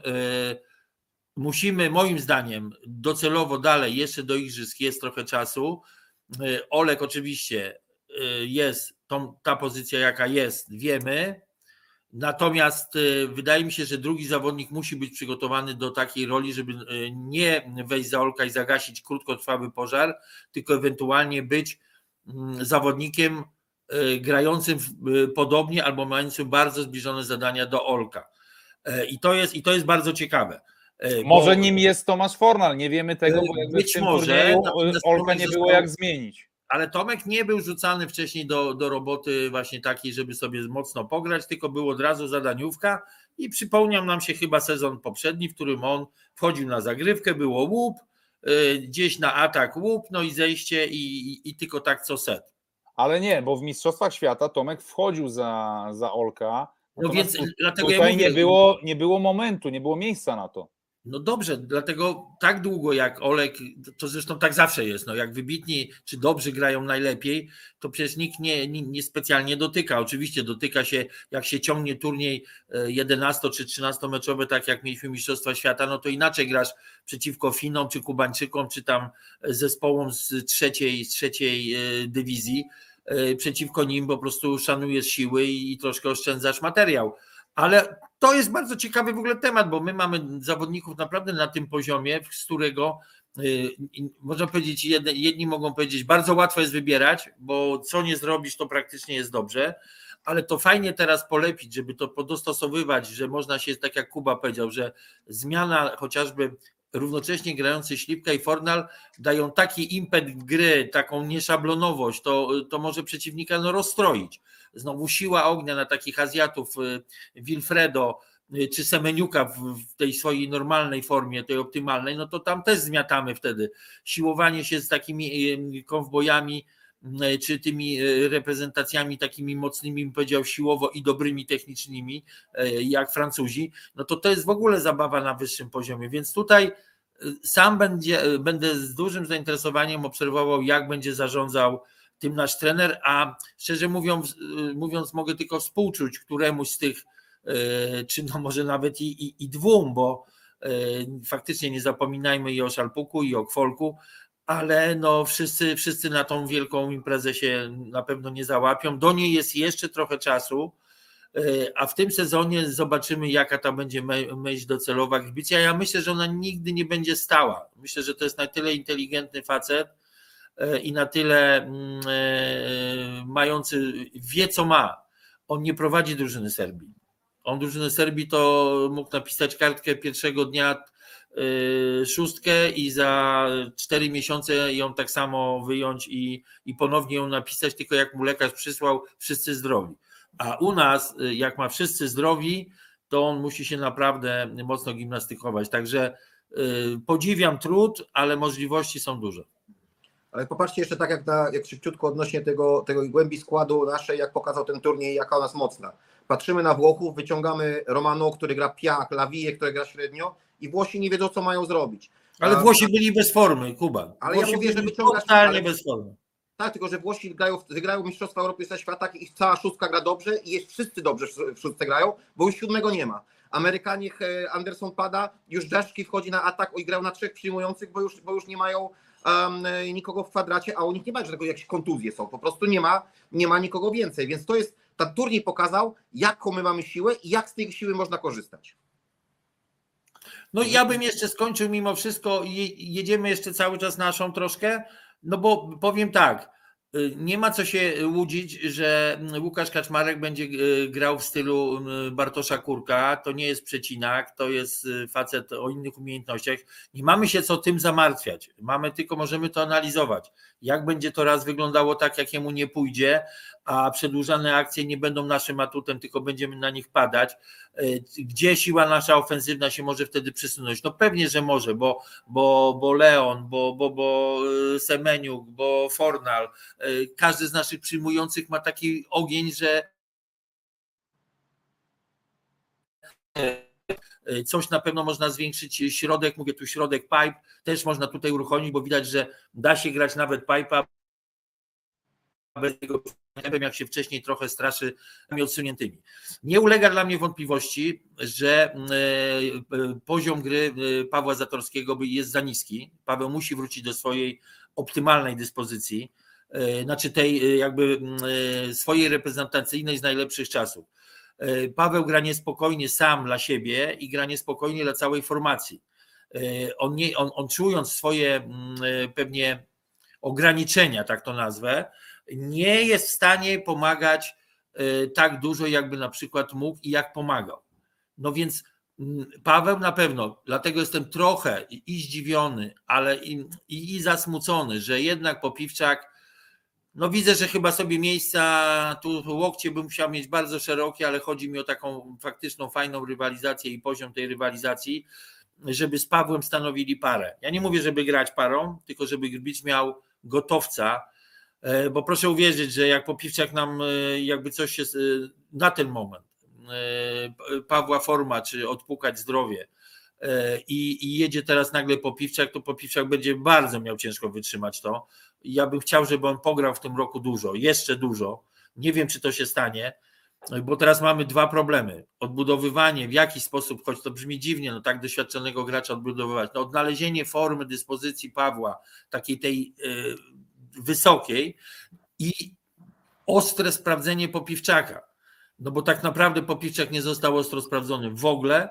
Musimy, moim zdaniem, docelowo dalej, jeszcze do igrzysk jest trochę czasu. Olek oczywiście jest, ta pozycja jaka jest, wiemy. Natomiast wydaje mi się, że drugi zawodnik musi być przygotowany do takiej roli, żeby nie wejść za Olka i zagasić krótkotrwały pożar, tylko ewentualnie być zawodnikiem grającym podobnie albo mającym bardzo zbliżone zadania do Olka. I to jest bardzo ciekawe. Może nim jest Tomasz Fornal, nie wiemy tego, bo jakby być w tym może Olka nie było jak zmienić. Ale Tomek nie był rzucany wcześniej do roboty właśnie takiej, żeby sobie mocno pograć, tylko był od razu zadaniówka i przypomniał nam się chyba sezon poprzedni, w którym on wchodził na zagrywkę, było łup, gdzieś na atak łup, no i zejście i tylko tak co set. Ale nie, bo w Mistrzostwach Świata Tomek wchodził za Olka, no więc dlatego tutaj ja mówię, nie było momentu, nie było miejsca na to. No dobrze, dlatego tak długo jak Olek, to zresztą tak zawsze jest, no jak wybitni czy dobrzy grają najlepiej, to przecież nikt nie specjalnie dotyka. Oczywiście dotyka się, jak się ciągnie turniej 11 czy 13 meczowy, tak jak mieliśmy Mistrzostwa Świata, no to inaczej grasz przeciwko Finom, czy Kubańczykom, czy tam zespołom z trzeciej dywizji. Przeciwko nim po prostu szanujesz siły i troszkę oszczędzasz materiał. Ale to jest bardzo ciekawy w ogóle temat, bo my mamy zawodników naprawdę na tym poziomie, z którego można powiedzieć, jedni mogą powiedzieć, bardzo łatwo jest wybierać, bo co nie zrobisz, to praktycznie jest dobrze, ale to fajnie teraz polepić, żeby to podostosowywać, że można się, tak jak Kuba powiedział, że zmiana chociażby równocześnie grający Śliwka i Fornal dają taki impet gry, taką nieszablonowość, to może przeciwnika rozstroić. Znowu siła ognia na takich Azjatów, Wilfredo czy Semeniuka w tej swojej normalnej formie, tej optymalnej, no to tam też zmiatamy wtedy. Siłowanie się z takimi kowbojami czy tymi reprezentacjami takimi mocnymi, bym powiedział, siłowo i dobrymi technicznymi, jak Francuzi, no to jest w ogóle zabawa na wyższym poziomie, więc tutaj sam będę z dużym zainteresowaniem obserwował, jak będzie zarządzał tym nasz trener, a szczerze mówiąc mogę tylko współczuć któremuś z tych, czy no może nawet i dwóm, bo faktycznie nie zapominajmy i o Szalpuku, i o Kwolku, ale no wszyscy na tą wielką imprezę się na pewno nie załapią. Do niej jest jeszcze trochę czasu, a w tym sezonie zobaczymy, jaka ta będzie myśl docelowa Grzbicia. Ja myślę, że ona nigdy nie będzie stała. Myślę, że to jest na tyle inteligentny facet i na tyle mający, wie co ma. On nie prowadzi drużyny Serbii. On drużyny Serbii to mógł napisać kartkę pierwszego dnia, szóstkę i za 4 miesiące ją tak samo wyjąć i ponownie ją napisać, tylko jak mu lekarz przysłał, wszyscy zdrowi. A u nas, jak ma wszyscy zdrowi, to on musi się naprawdę mocno gimnastykować. Także podziwiam trud, ale możliwości są duże. Ale popatrzcie jeszcze tak jak szybciutko odnośnie tego głębi składu naszej, jak pokazał ten turniej, jaka ona jest mocna. Patrzymy na Włochów, wyciągamy Romano, który gra piach, Lavie, który gra średnio i Włosi nie wiedzą, co mają zrobić. Ale Włosi byli bez formy, Kuba. Ale Włosi ja mówię, że byli wyciągasz totalnie bez formy. Tak, tylko że Włosi wygrają Mistrzostwa Europy ze świata i cała szóstka gra dobrze i jest wszyscy dobrze w szóstce grają, bo już 7 nie ma. Amerykanie, Anderson pada, już Daszki wchodzi na atak i grał na 3 przyjmujących, bo już nie mają nikogo w kwadracie, a u nich nie ma żadnego, jakieś kontuzje są, po prostu nie ma nikogo więcej, więc to jest, ten turniej pokazał, jaką my mamy siłę i jak z tej siły można korzystać. No ja bym jeszcze skończył mimo wszystko, jedziemy jeszcze cały czas naszą troszkę, no bo powiem tak, nie ma co się łudzić, że Łukasz Kaczmarek będzie grał w stylu Bartosza Kurka, to nie jest przecinak, to jest facet o innych umiejętnościach, nie mamy się co tym zamartwiać, możemy to analizować, jak będzie to raz wyglądało tak, jak jemu nie pójdzie, a przedłużane akcje nie będą naszym atutem, tylko będziemy na nich padać, gdzie siła nasza ofensywna się może wtedy przesunąć, no pewnie, że może, bo Leon, bo Semeniuk, bo Fornal, każdy z naszych przyjmujących ma taki ogień, że coś na pewno można zwiększyć, środek, mówię tu środek pipe, też można tutaj uruchomić, bo widać, że da się grać nawet pipe'a bez tego, jak się wcześniej trochę straszy odsuniętymi. Nie ulega dla mnie wątpliwości, że poziom gry Pawła Zatorskiego jest za niski. Paweł musi wrócić do swojej optymalnej dyspozycji, znaczy tej jakby swojej reprezentacyjnej z najlepszych czasów. Paweł gra niespokojnie sam dla siebie i gra niespokojnie dla całej formacji. On czując swoje pewnie ograniczenia, tak to nazwę, nie jest w stanie pomagać tak dużo, jakby na przykład mógł i jak pomagał. No więc Paweł na pewno, dlatego jestem trochę i zdziwiony, ale i zasmucony, że jednak Popiwczak, no widzę, że chyba sobie miejsca, tu łokcie bym musiał mieć bardzo szerokie, ale chodzi mi o taką faktyczną, fajną rywalizację i poziom tej rywalizacji, żeby z Pawłem stanowili parę. Ja nie mówię, żeby grać parą, tylko żeby Grbić miał gotowca, bo proszę uwierzyć, że jak Popiwczak nam jakby coś się na ten moment, Pawła forma, czy odpukać zdrowie i jedzie teraz nagle Popiwczak, to Popiwczak będzie bardzo miał ciężko wytrzymać to. Ja bym chciał, żeby on pograł w tym roku dużo, jeszcze dużo. Nie wiem, czy to się stanie, bo teraz mamy 2 problemy. Odbudowywanie w jakiś sposób, choć to brzmi dziwnie, no tak doświadczonego gracza odbudowywać, no odnalezienie formy, dyspozycji Pawła, takiej tej wysokiej i ostre sprawdzenie Popiwczaka. No bo tak naprawdę Popiwczak nie został ostro sprawdzony w ogóle,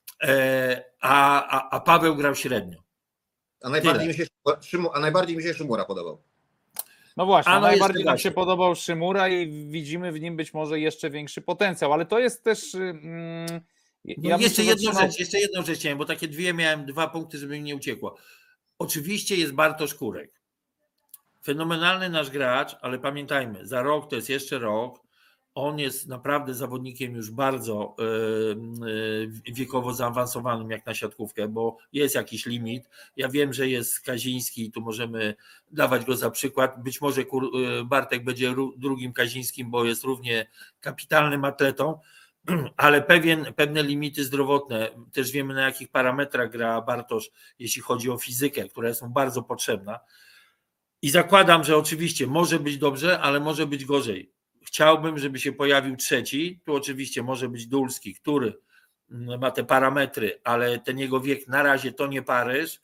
a Paweł grał średnio. A najbardziej mi się Szymura podobał. No właśnie, najbardziej nam się podobał Szymura i widzimy w nim być może jeszcze większy potencjał, ale to jest też No jeszcze jedną rzecz chciałem, bo takie miałem 2 punkty, żeby mi nie uciekło. Oczywiście jest Bartosz Kurek. Fenomenalny nasz gracz, ale pamiętajmy, za rok to jest jeszcze rok. On jest naprawdę zawodnikiem już bardzo wiekowo zaawansowanym jak na siatkówkę, bo jest jakiś limit. Ja wiem, że jest Kaziński, tu możemy dawać go za przykład. Być może Bartek będzie drugim Kazińskim, bo jest równie kapitalnym atletą, ale pewne limity zdrowotne, też wiemy na jakich parametrach gra Bartosz, jeśli chodzi o fizykę, która jest mu bardzo potrzebna. I zakładam, że oczywiście może być dobrze, ale może być gorzej. Chciałbym, żeby się pojawił trzeci, tu oczywiście może być Dulski, który ma te parametry, ale ten jego wiek na razie to nie Paryż,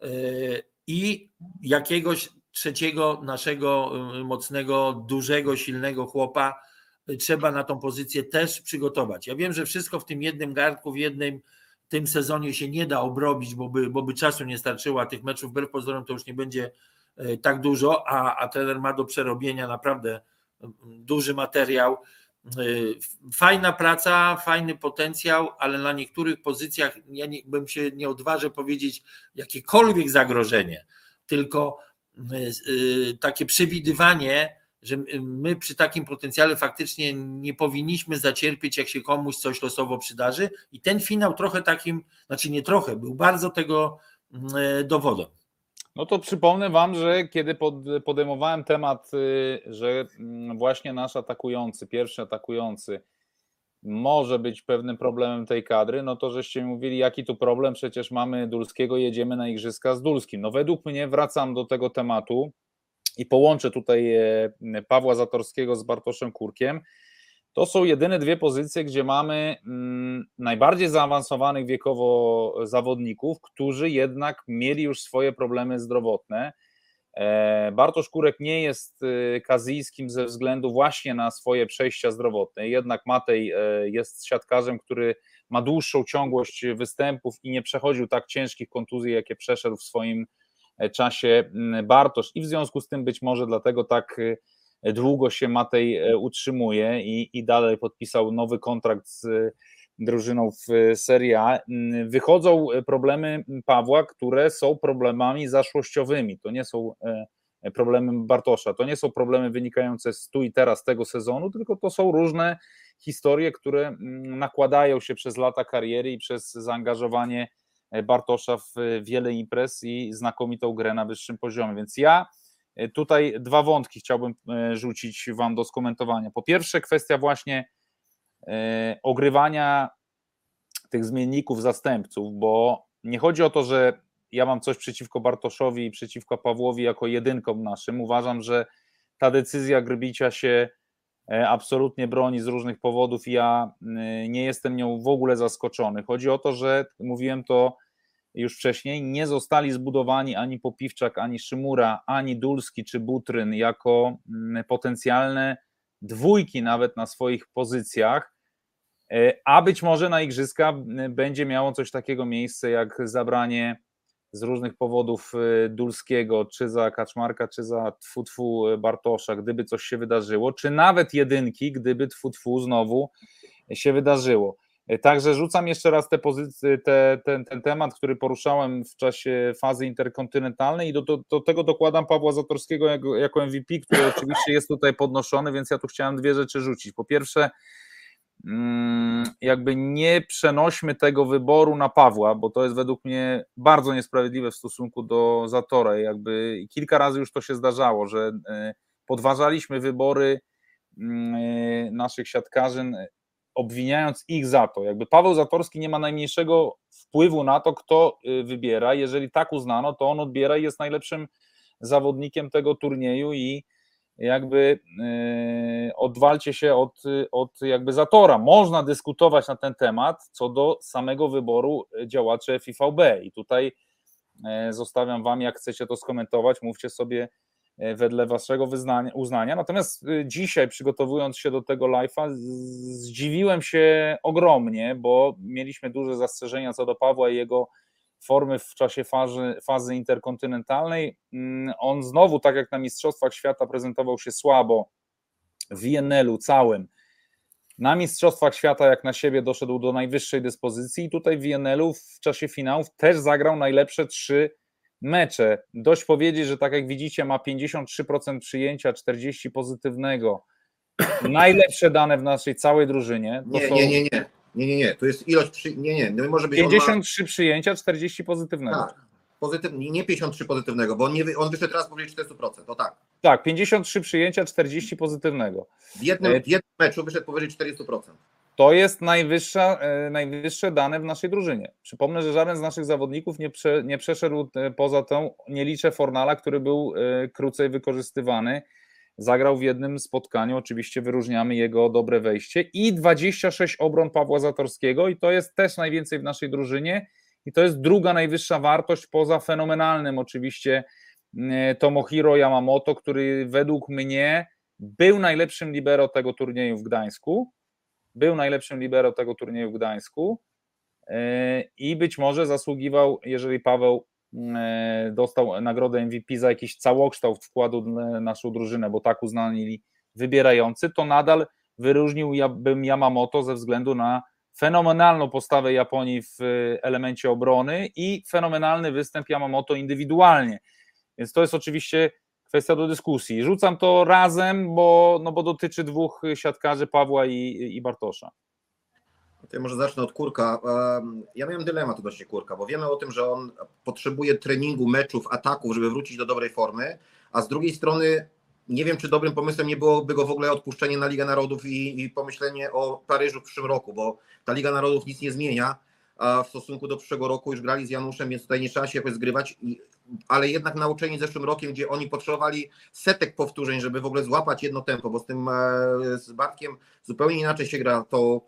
i jakiegoś trzeciego naszego mocnego, dużego, silnego chłopa trzeba na tą pozycję też przygotować. Ja wiem, że wszystko w tym jednym garnku, w jednym tym sezonie się nie da obrobić, bo by czasu nie starczyło, a tych meczów wbrew pozorom to już nie będzie tak dużo, a trener ma do przerobienia naprawdę duży materiał. Fajna praca, fajny potencjał, ale na niektórych pozycjach ja bym się nie odważył powiedzieć jakiekolwiek zagrożenie, tylko takie przewidywanie, że my przy takim potencjale faktycznie nie powinniśmy zacierpieć, jak się komuś coś losowo przydarzy, i ten finał trochę takim, znaczy nie trochę, był bardzo tego dowodem. No to przypomnę wam, że kiedy podejmowałem temat, że właśnie nasz atakujący, pierwszy atakujący może być pewnym problemem tej kadry, no to żeście mi mówili, jaki tu problem, przecież mamy Dulskiego, jedziemy na igrzyska z Dulskim. No według mnie, wracam do tego tematu i połączę tutaj Pawła Zatorskiego z Bartoszem Kurkiem, to są jedyne 2 pozycje, gdzie mamy najbardziej zaawansowanych wiekowo zawodników, którzy jednak mieli już swoje problemy zdrowotne. Bartosz Kurek nie jest Kazyjskim ze względu właśnie na swoje przejścia zdrowotne, jednak Matej jest siatkarzem, który ma dłuższą ciągłość występów i nie przechodził tak ciężkich kontuzji, jakie przeszedł w swoim czasie Bartosz, i w związku z tym być może dlatego tak długo się Matej utrzymuje i dalej podpisał nowy kontrakt z drużyną w Serie A. Wychodzą problemy Pawła, które są problemami zaszłościowymi. To nie są problemy Bartosza, to nie są problemy wynikające z tu i teraz tego sezonu, tylko to są różne historie, które nakładają się przez lata kariery i przez zaangażowanie Bartosza w wiele imprez i znakomitą grę na wyższym poziomie. Więc ja tutaj 2 wątki chciałbym rzucić wam do skomentowania. Po pierwsze, kwestia właśnie ogrywania tych zmienników zastępców, bo nie chodzi o to, że ja mam coś przeciwko Bartoszowi i przeciwko Pawłowi jako jedynkom naszym. Uważam, że ta decyzja Grbicia się absolutnie broni z różnych powodów i ja nie jestem nią w ogóle zaskoczony. Chodzi o to, że mówiłem to już wcześniej, nie zostali zbudowani ani Popiwczak, ani Szymura, ani Dulski czy Butryn jako potencjalne dwójki nawet na swoich pozycjach, a być może na igrzyska będzie miało coś takiego miejsce jak zabranie z różnych powodów Dulskiego, czy za Kaczmarka, czy za Bartosza, gdyby coś się wydarzyło, czy nawet jedynki, gdyby znowu się wydarzyło. Także rzucam jeszcze raz ten temat, który poruszałem w czasie fazy interkontynentalnej, i do tego dokładam Pawła Zatorskiego jako MVP, który oczywiście jest tutaj podnoszony, więc ja tu chciałem 2 rzeczy rzucić. Po pierwsze, jakby nie przenośmy tego wyboru na Pawła, bo to jest według mnie bardzo niesprawiedliwe w stosunku do Zatora. Jakby kilka razy już to się zdarzało, że podważaliśmy wybory naszych siatkarzy, obwiniając ich za to. Jakby Paweł Zatorski nie ma najmniejszego wpływu na to, kto wybiera. Jeżeli tak uznano, to on odbiera i jest najlepszym zawodnikiem tego turnieju i jakby odwalcie się od jakby Zatora. Można dyskutować na ten temat co do samego wyboru działaczy FIVB i tutaj zostawiam wam, jak chcecie to skomentować, mówcie sobie wedle waszego uznania. Natomiast dzisiaj, przygotowując się do tego live'a, zdziwiłem się ogromnie, bo mieliśmy duże zastrzeżenia co do Pawła i jego formy w czasie fazy interkontynentalnej. On znowu, tak jak na Mistrzostwach Świata, prezentował się słabo w INL-u całym. Na Mistrzostwach Świata jak na siebie doszedł do najwyższej dyspozycji i tutaj w WNL-u w czasie finałów też zagrał najlepsze 3 mecze. Dość powiedzieć, że tak jak widzicie ma 53% przyjęcia, 40% pozytywnego. Najlepsze dane w naszej całej drużynie. Nie. To jest ilość nie może być 53 przyjęcia, 40 pozytywnego. Tak. Nie 53 pozytywnego, bo on wyszedł teraz powyżej 40%, to tak. Tak, 53 przyjęcia, 40 pozytywnego. W jednym meczu wyszedł powyżej 40%. To jest najwyższe dane w naszej drużynie. Przypomnę, że żaden z naszych zawodników nie przeszedł poza tą, nie liczę Fornala, który był krócej wykorzystywany. Zagrał w jednym spotkaniu, oczywiście wyróżniamy jego dobre wejście i 26 obron Pawła Zatorskiego i to jest też najwięcej w naszej drużynie i to jest druga najwyższa wartość poza fenomenalnym oczywiście Tomohiro Yamamoto, który według mnie był najlepszym libero tego turnieju w Gdańsku i być może zasługiwał, jeżeli Paweł dostał nagrodę MVP za jakiś całokształt wkładu w naszą drużynę, bo tak uznali wybierający, to nadal wyróżniłbym Yamamoto ze względu na fenomenalną postawę Japonii w elemencie obrony i fenomenalny występ Yamamoto indywidualnie. Więc to jest oczywiście kwestia do dyskusji. Rzucam to razem, bo dotyczy dwóch siatkarzy, Pawła i Bartosza. To ja może zacznę od Kurka. Ja miałem dylemat odnośnie Kurka, bo wiemy o tym, że on potrzebuje treningu, meczów, ataków, żeby wrócić do dobrej formy, a z drugiej strony nie wiem, czy dobrym pomysłem nie byłoby go w ogóle odpuszczenie na Ligę Narodów i pomyślenie o Paryżu w przyszłym roku, bo ta Liga Narodów nic nie zmienia, a w stosunku do przyszłego roku już grali z Januszem, więc tutaj nie trzeba się jakoś zgrywać, ale jednak nauczeni zeszłym rokiem, gdzie oni potrzebowali setek powtórzeń, żeby w ogóle złapać jedno tempo, bo z Bartkiem zupełnie inaczej się gra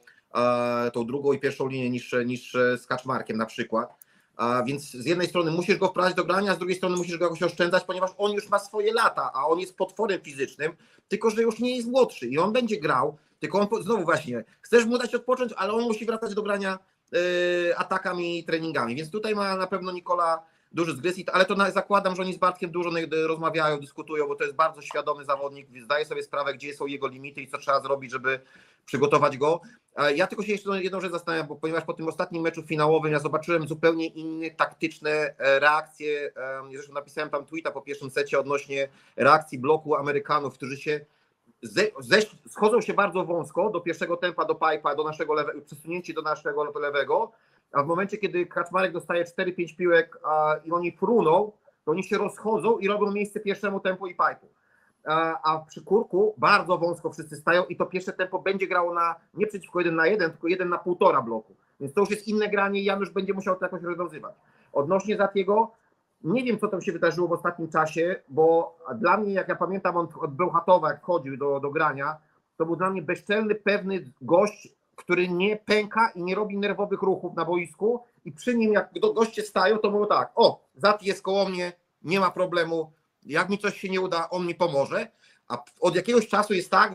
tą drugą i pierwszą linię niż z Kaczmarkiem na przykład. Więc z jednej strony musisz go wprowadzić do grania, a z drugiej strony musisz go jakoś oszczędzać, ponieważ on już ma swoje lata, a on jest potworem fizycznym, tylko że już nie jest młodszy i on będzie grał, tylko on znowu właśnie, chcesz mu dać odpocząć, ale on musi wracać do grania atakami i treningami, więc tutaj ma na pewno Nikola duży zgryz, ale to zakładam, że oni z Bartkiem dużo rozmawiają, dyskutują, bo to jest bardzo świadomy zawodnik, zdaje sobie sprawę, gdzie są jego limity i co trzeba zrobić, żeby przygotować go. Ja tylko się jeszcze jedną rzecz zastanawiam, ponieważ po tym ostatnim meczu finałowym ja zobaczyłem zupełnie inne taktyczne reakcje. Zresztą napisałem tam tweeta po pierwszym secie odnośnie reakcji bloku Amerykanów, którzy się schodzą się bardzo wąsko do pierwszego tempa, do pipe'a, do naszego przesunięci do naszego lewego, a w momencie, kiedy Kaczmarek dostaje 4-5 piłek i oni fruną, to oni się rozchodzą i robią miejsce pierwszemu tempu i pipe'u. A przy Kurku bardzo wąsko wszyscy stają i to pierwsze tempo będzie grało nie przeciwko 1-1, tylko 1-1,5 bloku. Więc to już jest inne granie i Janusz będzie musiał to jakoś rozwiązywać. Odnośnie Zatiego, nie wiem, co tam się wydarzyło w ostatnim czasie, bo dla mnie, jak ja pamiętam, on od Bełchatowa, jak chodził do grania, to był dla mnie bezczelny, pewny gość, który nie pęka i nie robi nerwowych ruchów na boisku i przy nim, jak goście stają, to mówią tak, Zati jest koło mnie, nie ma problemu, jak mi coś się nie uda, on mi pomoże, a od jakiegoś czasu jest tak,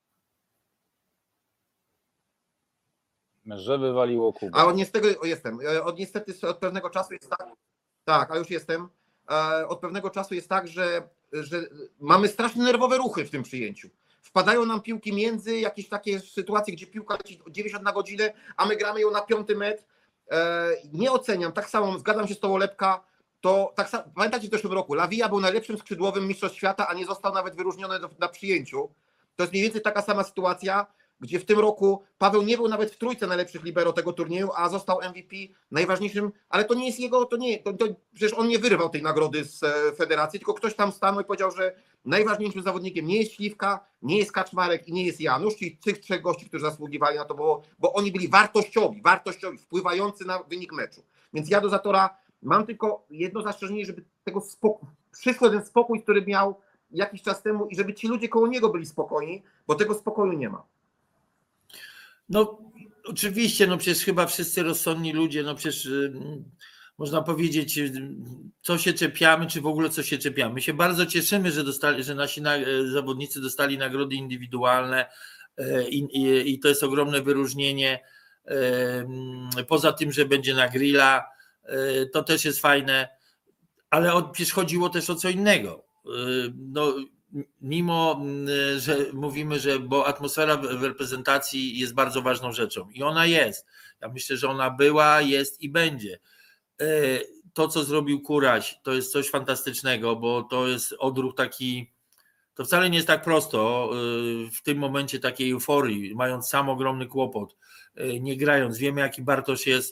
że wywaliło Kubę. A niestety od pewnego czasu jest tak, a już jestem, od pewnego czasu jest tak, że mamy strasznie nerwowe ruchy w tym przyjęciu. Wpadają nam piłki między jakieś takie sytuacje, gdzie piłka leci 90 na godzinę, a my gramy ją na 5 metr. Nie oceniam, tak samo zgadzam się z tobą, Lepka, to tak samo, pamiętacie w zeszłym roku, Lavia był najlepszym skrzydłowym mistrzostw świata, a nie został nawet wyróżniony na przyjęciu. To jest mniej więcej taka sama sytuacja, gdzie w tym roku Paweł nie był nawet w trójce najlepszych libero tego turnieju, a został MVP najważniejszym, ale to nie jest jego, przecież on nie wyrwał tej nagrody z federacji, tylko ktoś tam stanął i powiedział, że najważniejszym zawodnikiem nie jest Śliwka, nie jest Kaczmarek i nie jest Janusz, czyli tych 3 gości, którzy zasługiwali na to, bo oni byli wartościowi, wpływający na wynik meczu. Więc ja do Zatora mam tylko jedno zastrzeżenie, żeby przyszły ten spokój, który miał jakiś czas temu i żeby ci ludzie koło niego byli spokojni, bo tego spokoju nie ma. No oczywiście, przecież chyba wszyscy rozsądni ludzie, przecież można powiedzieć, co się czepiamy, czy w ogóle co się czepiamy. My się bardzo cieszymy, że nasi zawodnicy dostali nagrody indywidualne i to jest ogromne wyróżnienie. Poza tym, że będzie na grilla, to też jest fajne, ale przecież chodziło też o co innego. mimo że mówimy, że bo atmosfera w reprezentacji jest bardzo ważną rzeczą i ona jest. Ja myślę, że ona była, jest i będzie. To, co zrobił Kuraś, to jest coś fantastycznego, bo to jest odruch taki, to wcale nie jest tak prosto w tym momencie takiej euforii, mając sam ogromny kłopot, nie grając. Wiemy, jaki Bartosz jest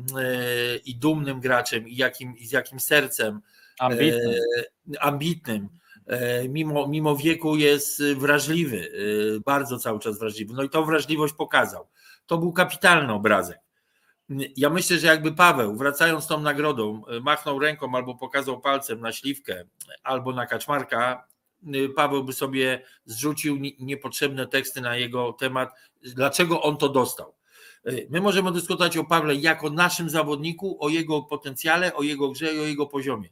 i dumnym graczem i z jakim sercem ambitnym. Mimo wieku jest wrażliwy, bardzo cały czas wrażliwy. No i tą wrażliwość pokazał. To był kapitalny obrazek. Ja myślę, że jakby Paweł, wracając tą nagrodą, machnął ręką albo pokazał palcem na Śliwkę albo na Kaczmarka, Paweł by sobie zrzucił niepotrzebne teksty na jego temat, dlaczego on to dostał. My możemy dyskutować o Pawle jako naszym zawodniku, o jego potencjale, o jego grze i o jego poziomie.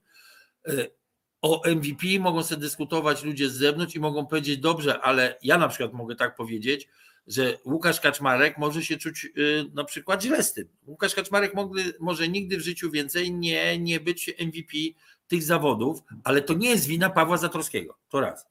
O MVP mogą sobie dyskutować ludzie z zewnątrz i mogą powiedzieć, dobrze, ale ja na przykład mogę tak powiedzieć, że Łukasz Kaczmarek może się czuć na przykład źle z tym. Łukasz Kaczmarek może nigdy w życiu więcej nie być MVP tych zawodów, ale to nie jest wina Pawła Zatorskiego. To raz.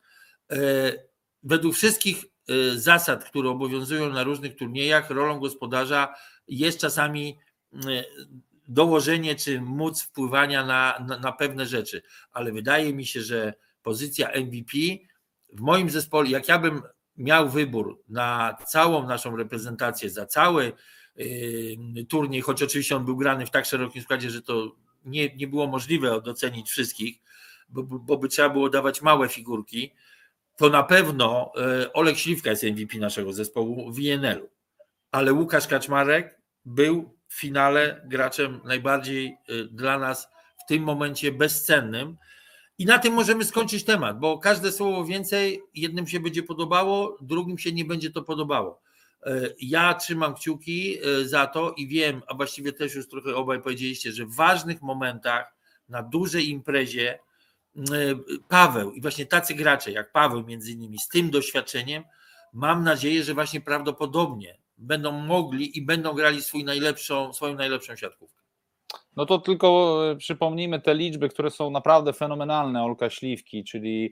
Według wszystkich zasad, które obowiązują na różnych turniejach, rolą gospodarza jest czasami dołożenie czy móc wpływania na pewne rzeczy, ale wydaje mi się, że pozycja MVP w moim zespole, jak ja bym miał wybór na całą naszą reprezentację, za cały turniej, choć oczywiście on był grany w tak szerokim składzie, że to nie było możliwe docenić wszystkich, bo by trzeba było dawać małe figurki, to na pewno Olek Śliwka jest MVP naszego zespołu w INL-u, ale Łukasz Kaczmarek był w finale graczem najbardziej dla nas w tym momencie bezcennym i na tym możemy skończyć temat, bo każde słowo więcej jednym się będzie podobało, drugim się nie będzie to podobało. Ja trzymam kciuki za to i wiem, a właściwie też już trochę obaj powiedzieliście, że w ważnych momentach na dużej imprezie Paweł i właśnie tacy gracze jak Paweł między innymi z tym doświadczeniem, mam nadzieję, że właśnie prawdopodobnie będą mogli i będą grali swoją najlepszą siatkówkę. No to tylko przypomnijmy te liczby, które są naprawdę fenomenalne Olka Śliwki, czyli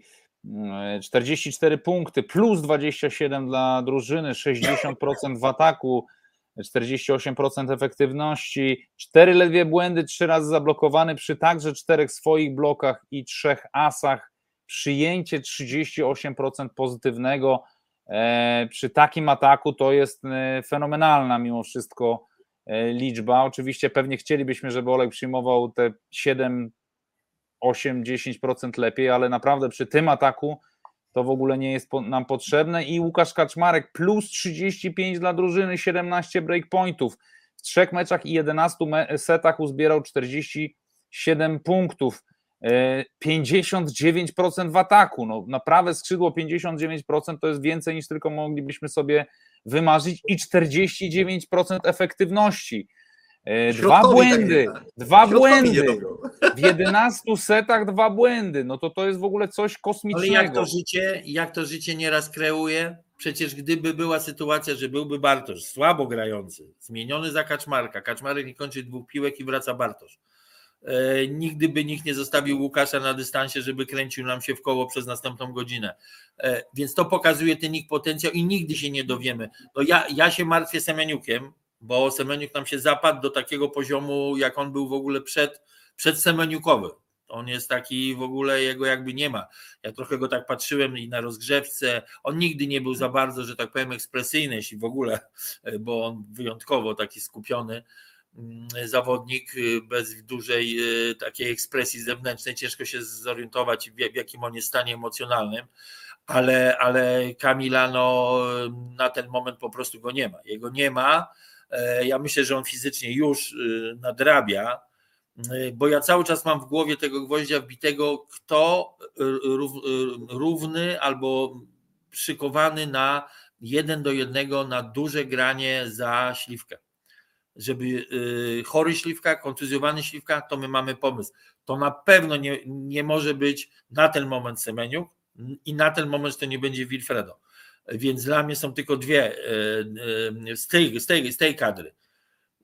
44 punkty plus 27 dla drużyny, 60% w ataku, 48% efektywności, 4 ledwie błędy, 3 razy zablokowany przy także 4 swoich blokach i 3 asach, przyjęcie 38% pozytywnego przy takim ataku to jest fenomenalna mimo wszystko liczba. Oczywiście pewnie chcielibyśmy, żeby Olek przyjmował te 7, 8, 10% lepiej, ale naprawdę przy tym ataku to w ogóle nie jest nam potrzebne i Łukasz Kaczmarek plus 35 dla drużyny, 17 breakpointów, w 3 meczach i 11 setach uzbierał 47 punktów, 59% w ataku, no na prawe skrzydło 59% to jest więcej niż tylko moglibyśmy sobie wymarzyć i 49% efektywności. Dwa błędy w 11 setach, 2 błędy, no to jest w ogóle coś kosmicznego. Ale jak to życie nieraz kreuje? Przecież gdyby była sytuacja, że byłby Bartosz słabo grający, zmieniony za Kaczmarka, Kaczmarek nie kończy 2 piłek i wraca Bartosz. Nigdy by nikt nie zostawił Łukasza na dystansie, żeby kręcił nam się w koło przez następną godzinę. Więc to pokazuje ten ich potencjał i nigdy się nie dowiemy. No ja się martwię Semeniukiem, bo Semeniuk nam się zapadł do takiego poziomu, jak on był w ogóle przed Semeniukowy. On jest taki w ogóle, jego jakby nie ma. Ja trochę go tak patrzyłem i na rozgrzewce. On nigdy nie był za bardzo, że tak powiem, ekspresyjny, jeśli w ogóle, bo on wyjątkowo taki skupiony zawodnik bez dużej takiej ekspresji zewnętrznej. Ciężko się zorientować, w jakim on jest stanie emocjonalnym, ale Kamila na ten moment po prostu go nie ma. Jego nie ma. Ja myślę, że on fizycznie już nadrabia, bo ja cały czas mam w głowie tego gwoździa wbitego, kto równy albo szykowany na 1-1 na duże granie za Śliwkę. Żeby chory Śliwka, kontuzjowany Śliwka, to my mamy pomysł. To na pewno nie może być na ten moment Semeniuk i na ten moment to nie będzie Wilfredo. Więc dla mnie są tylko dwie z tej kadry.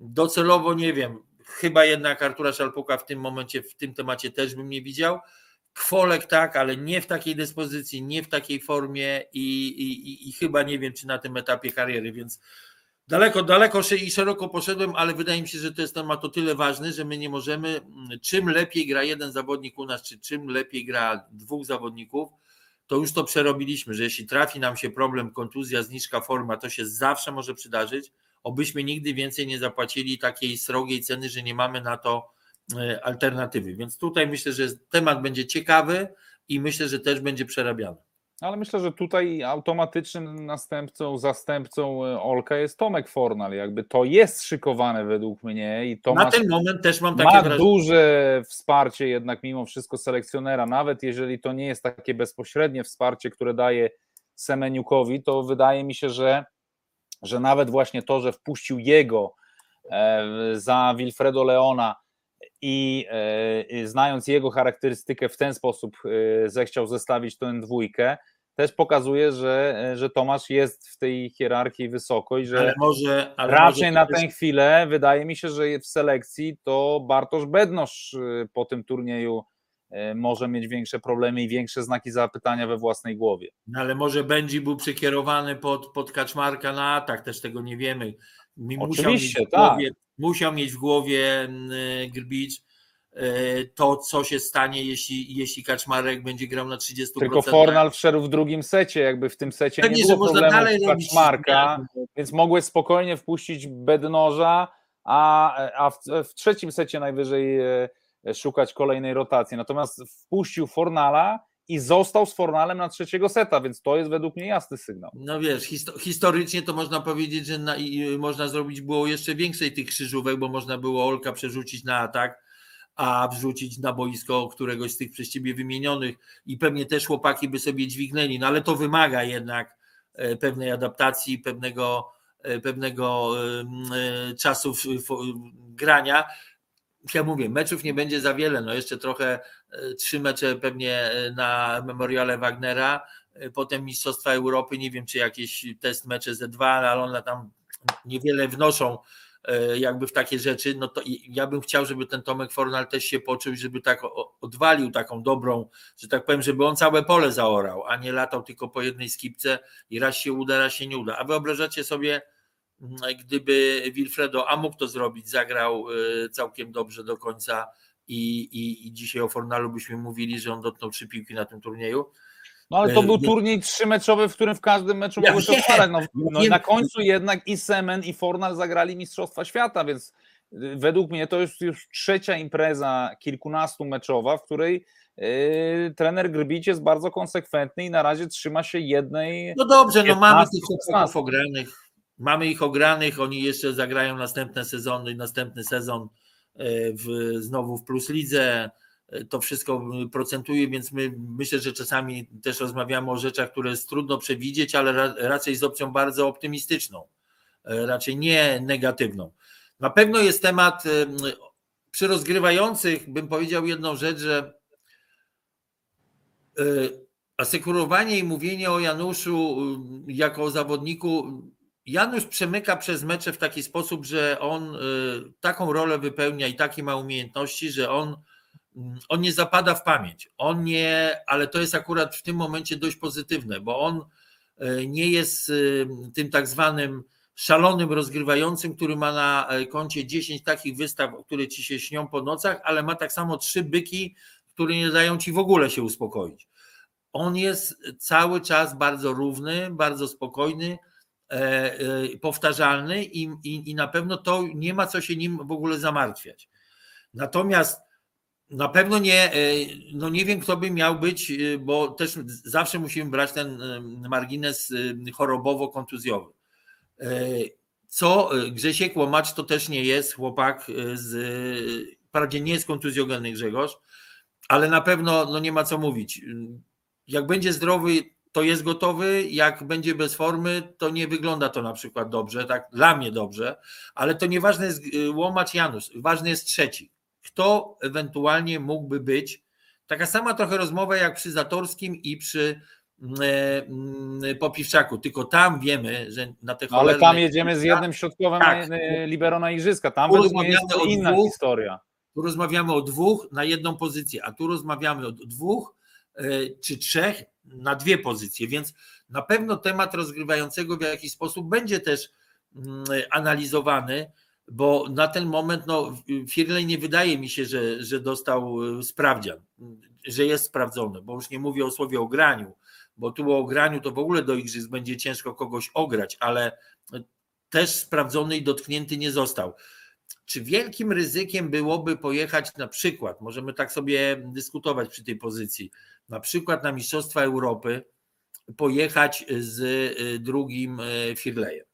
Docelowo nie wiem, chyba jednak Artura Szalpuka w tym momencie, w tym temacie też bym nie widział. W Kwolek tak, ale nie w takiej dyspozycji, nie w takiej formie i chyba nie wiem, czy na tym etapie kariery, więc daleko i szeroko poszedłem, ale wydaje mi się, że to jest temat o tyle ważny, że my nie możemy, czym lepiej gra jeden zawodnik u nas, czy czym lepiej gra dwóch zawodników, to już to przerobiliśmy, że jeśli trafi nam się problem, kontuzja, zniżka forma, to się zawsze może przydarzyć, obyśmy nigdy więcej nie zapłacili takiej srogiej ceny, że nie mamy na to alternatywy. Więc tutaj myślę, że temat będzie ciekawy i myślę, że też będzie przerabiany. Ale myślę, że tutaj automatycznym zastępcą Olka jest Tomek Fornal. Jakby to jest szykowane według mnie i Tomasz na ten moment też mam takie ma wrażenie. Duże wsparcie jednak mimo wszystko selekcjonera, nawet jeżeli to nie jest takie bezpośrednie wsparcie, które daje Semeniukowi, to wydaje mi się, że nawet właśnie to, że wpuścił jego za Wilfredo Leona i znając jego charakterystykę w ten sposób zechciał zestawić tę dwójkę, też pokazuje, że Tomasz jest w tej hierarchii wysoko i że raczej na tę chwilę wydaje mi się, że w selekcji to Bartosz Bednosz po tym turnieju może mieć większe problemy i większe znaki zapytania we własnej głowie. No ale może Benji był przekierowany pod Kaczmarka na atak, też tego nie wiemy. Oczywiście, musiał mieć w głowie Grbicz to, co się stanie, jeśli Kaczmarek będzie grał na 30%. Tylko Fornal wszedł w drugim secie, jakby w tym secie nie było problemu Kaczmarka, więc mogłeś spokojnie wpuścić Bednoża, a w trzecim secie najwyżej szukać kolejnej rotacji. Natomiast wpuścił Fornala i został z Fornalem na trzeciego seta, więc to jest według mnie jasny sygnał. No wiesz, historycznie to można powiedzieć, że można zrobić było jeszcze większej tych krzyżówek, bo można było Olka przerzucić na atak, a wrzucić na boisko któregoś z tych przez ciebie wymienionych i pewnie też chłopaki by sobie dźwignęli, no ale to wymaga jednak pewnej adaptacji, pewnego czasu grania. Ja mówię, meczów nie będzie za wiele, no jeszcze trochę 3 mecze pewnie na memoriale Wagnera, potem Mistrzostwa Europy, nie wiem czy jakieś test mecze Z2, ale one tam niewiele wnoszą jakby w takie rzeczy, no to ja bym chciał, żeby ten Tomek Fornal też się poczuł, żeby tak odwalił taką dobrą, że tak powiem, żeby on całe pole zaorał, a nie latał tylko po jednej skipce i raz się uda, raz się nie uda. A wyobrażacie sobie, gdyby Wilfredo, a mógł to zrobić, zagrał całkiem dobrze do końca i dzisiaj o Fornalu byśmy mówili, że on dotknął 3 piłki na tym turnieju. No ale to był turniej 3-meczowy, w którym w każdym meczu mogły się odpalać. No na końcu jednak i Semen i Fornal zagrali Mistrzostwa Świata, więc według mnie to jest już trzecia impreza kilkunastu meczowa, w której trener Grbić jest bardzo konsekwentny i na razie trzyma się jednej. No dobrze, no mamy tych chłopaków ogranych. Mamy ich ogranych, oni jeszcze zagrają następne sezony, następny sezon znowu w Plus Lidze. To wszystko procentuje, więc myślę, że czasami też rozmawiamy o rzeczach, które jest trudno przewidzieć, ale raczej z opcją bardzo optymistyczną, raczej nie negatywną. Na pewno jest temat przy rozgrywających, bym powiedział jedną rzecz, że asekurowanie i mówienie o Januszu jako o zawodniku, Janusz przemyka przez mecze w taki sposób, że on taką rolę wypełnia i takie ma umiejętności, że on nie zapada w pamięć. Ale to jest akurat w tym momencie dość pozytywne, bo on nie jest tym tak zwanym szalonym rozgrywającym, który ma na koncie 10 takich wystaw, które ci się śnią po nocach, ale ma tak samo 3 byki, które nie dają ci w ogóle się uspokoić. On jest cały czas bardzo równy, bardzo spokojny, powtarzalny i na pewno to nie ma co się nim w ogóle zamartwiać. Natomiast na pewno nie wiem, kto by miał być, bo też zawsze musimy brać ten margines chorobowo-kontuzjowy. Co Grzesiek Łomacz to też nie jest chłopak, wprawdzie nie jest kontuzjogenny Grzegorz, ale na pewno nie ma co mówić. Jak będzie zdrowy, to jest gotowy, jak będzie bez formy, to nie wygląda to na przykład dobrze, tak dla mnie dobrze, ale to nieważne jest Łomacz, Janusz, ważny jest trzeci. Kto ewentualnie mógłby być? Taka sama trochę rozmowa jak przy Zatorskim i przy Popiwczaku, tylko tam wiemy, że na te ale tam jedziemy z jednym środkowym libero na igrzyska, tam według mnie jest inna historia. Tu rozmawiamy o 2 na 1 pozycję, a tu rozmawiamy o 2 czy 3 na 2 pozycje, więc na pewno temat rozgrywającego w jakiś sposób będzie też analizowany, bo na ten moment Firlej nie wydaje mi się, że dostał sprawdzian, że jest sprawdzony, bo już nie mówię o słowie ograniu, bo tu o ograniu to w ogóle do igrzysk będzie ciężko kogoś ograć, ale też sprawdzony i dotknięty nie został. Czy wielkim ryzykiem byłoby pojechać na przykład, możemy tak sobie dyskutować przy tej pozycji, na przykład na Mistrzostwa Europy, pojechać z drugim Firlejem?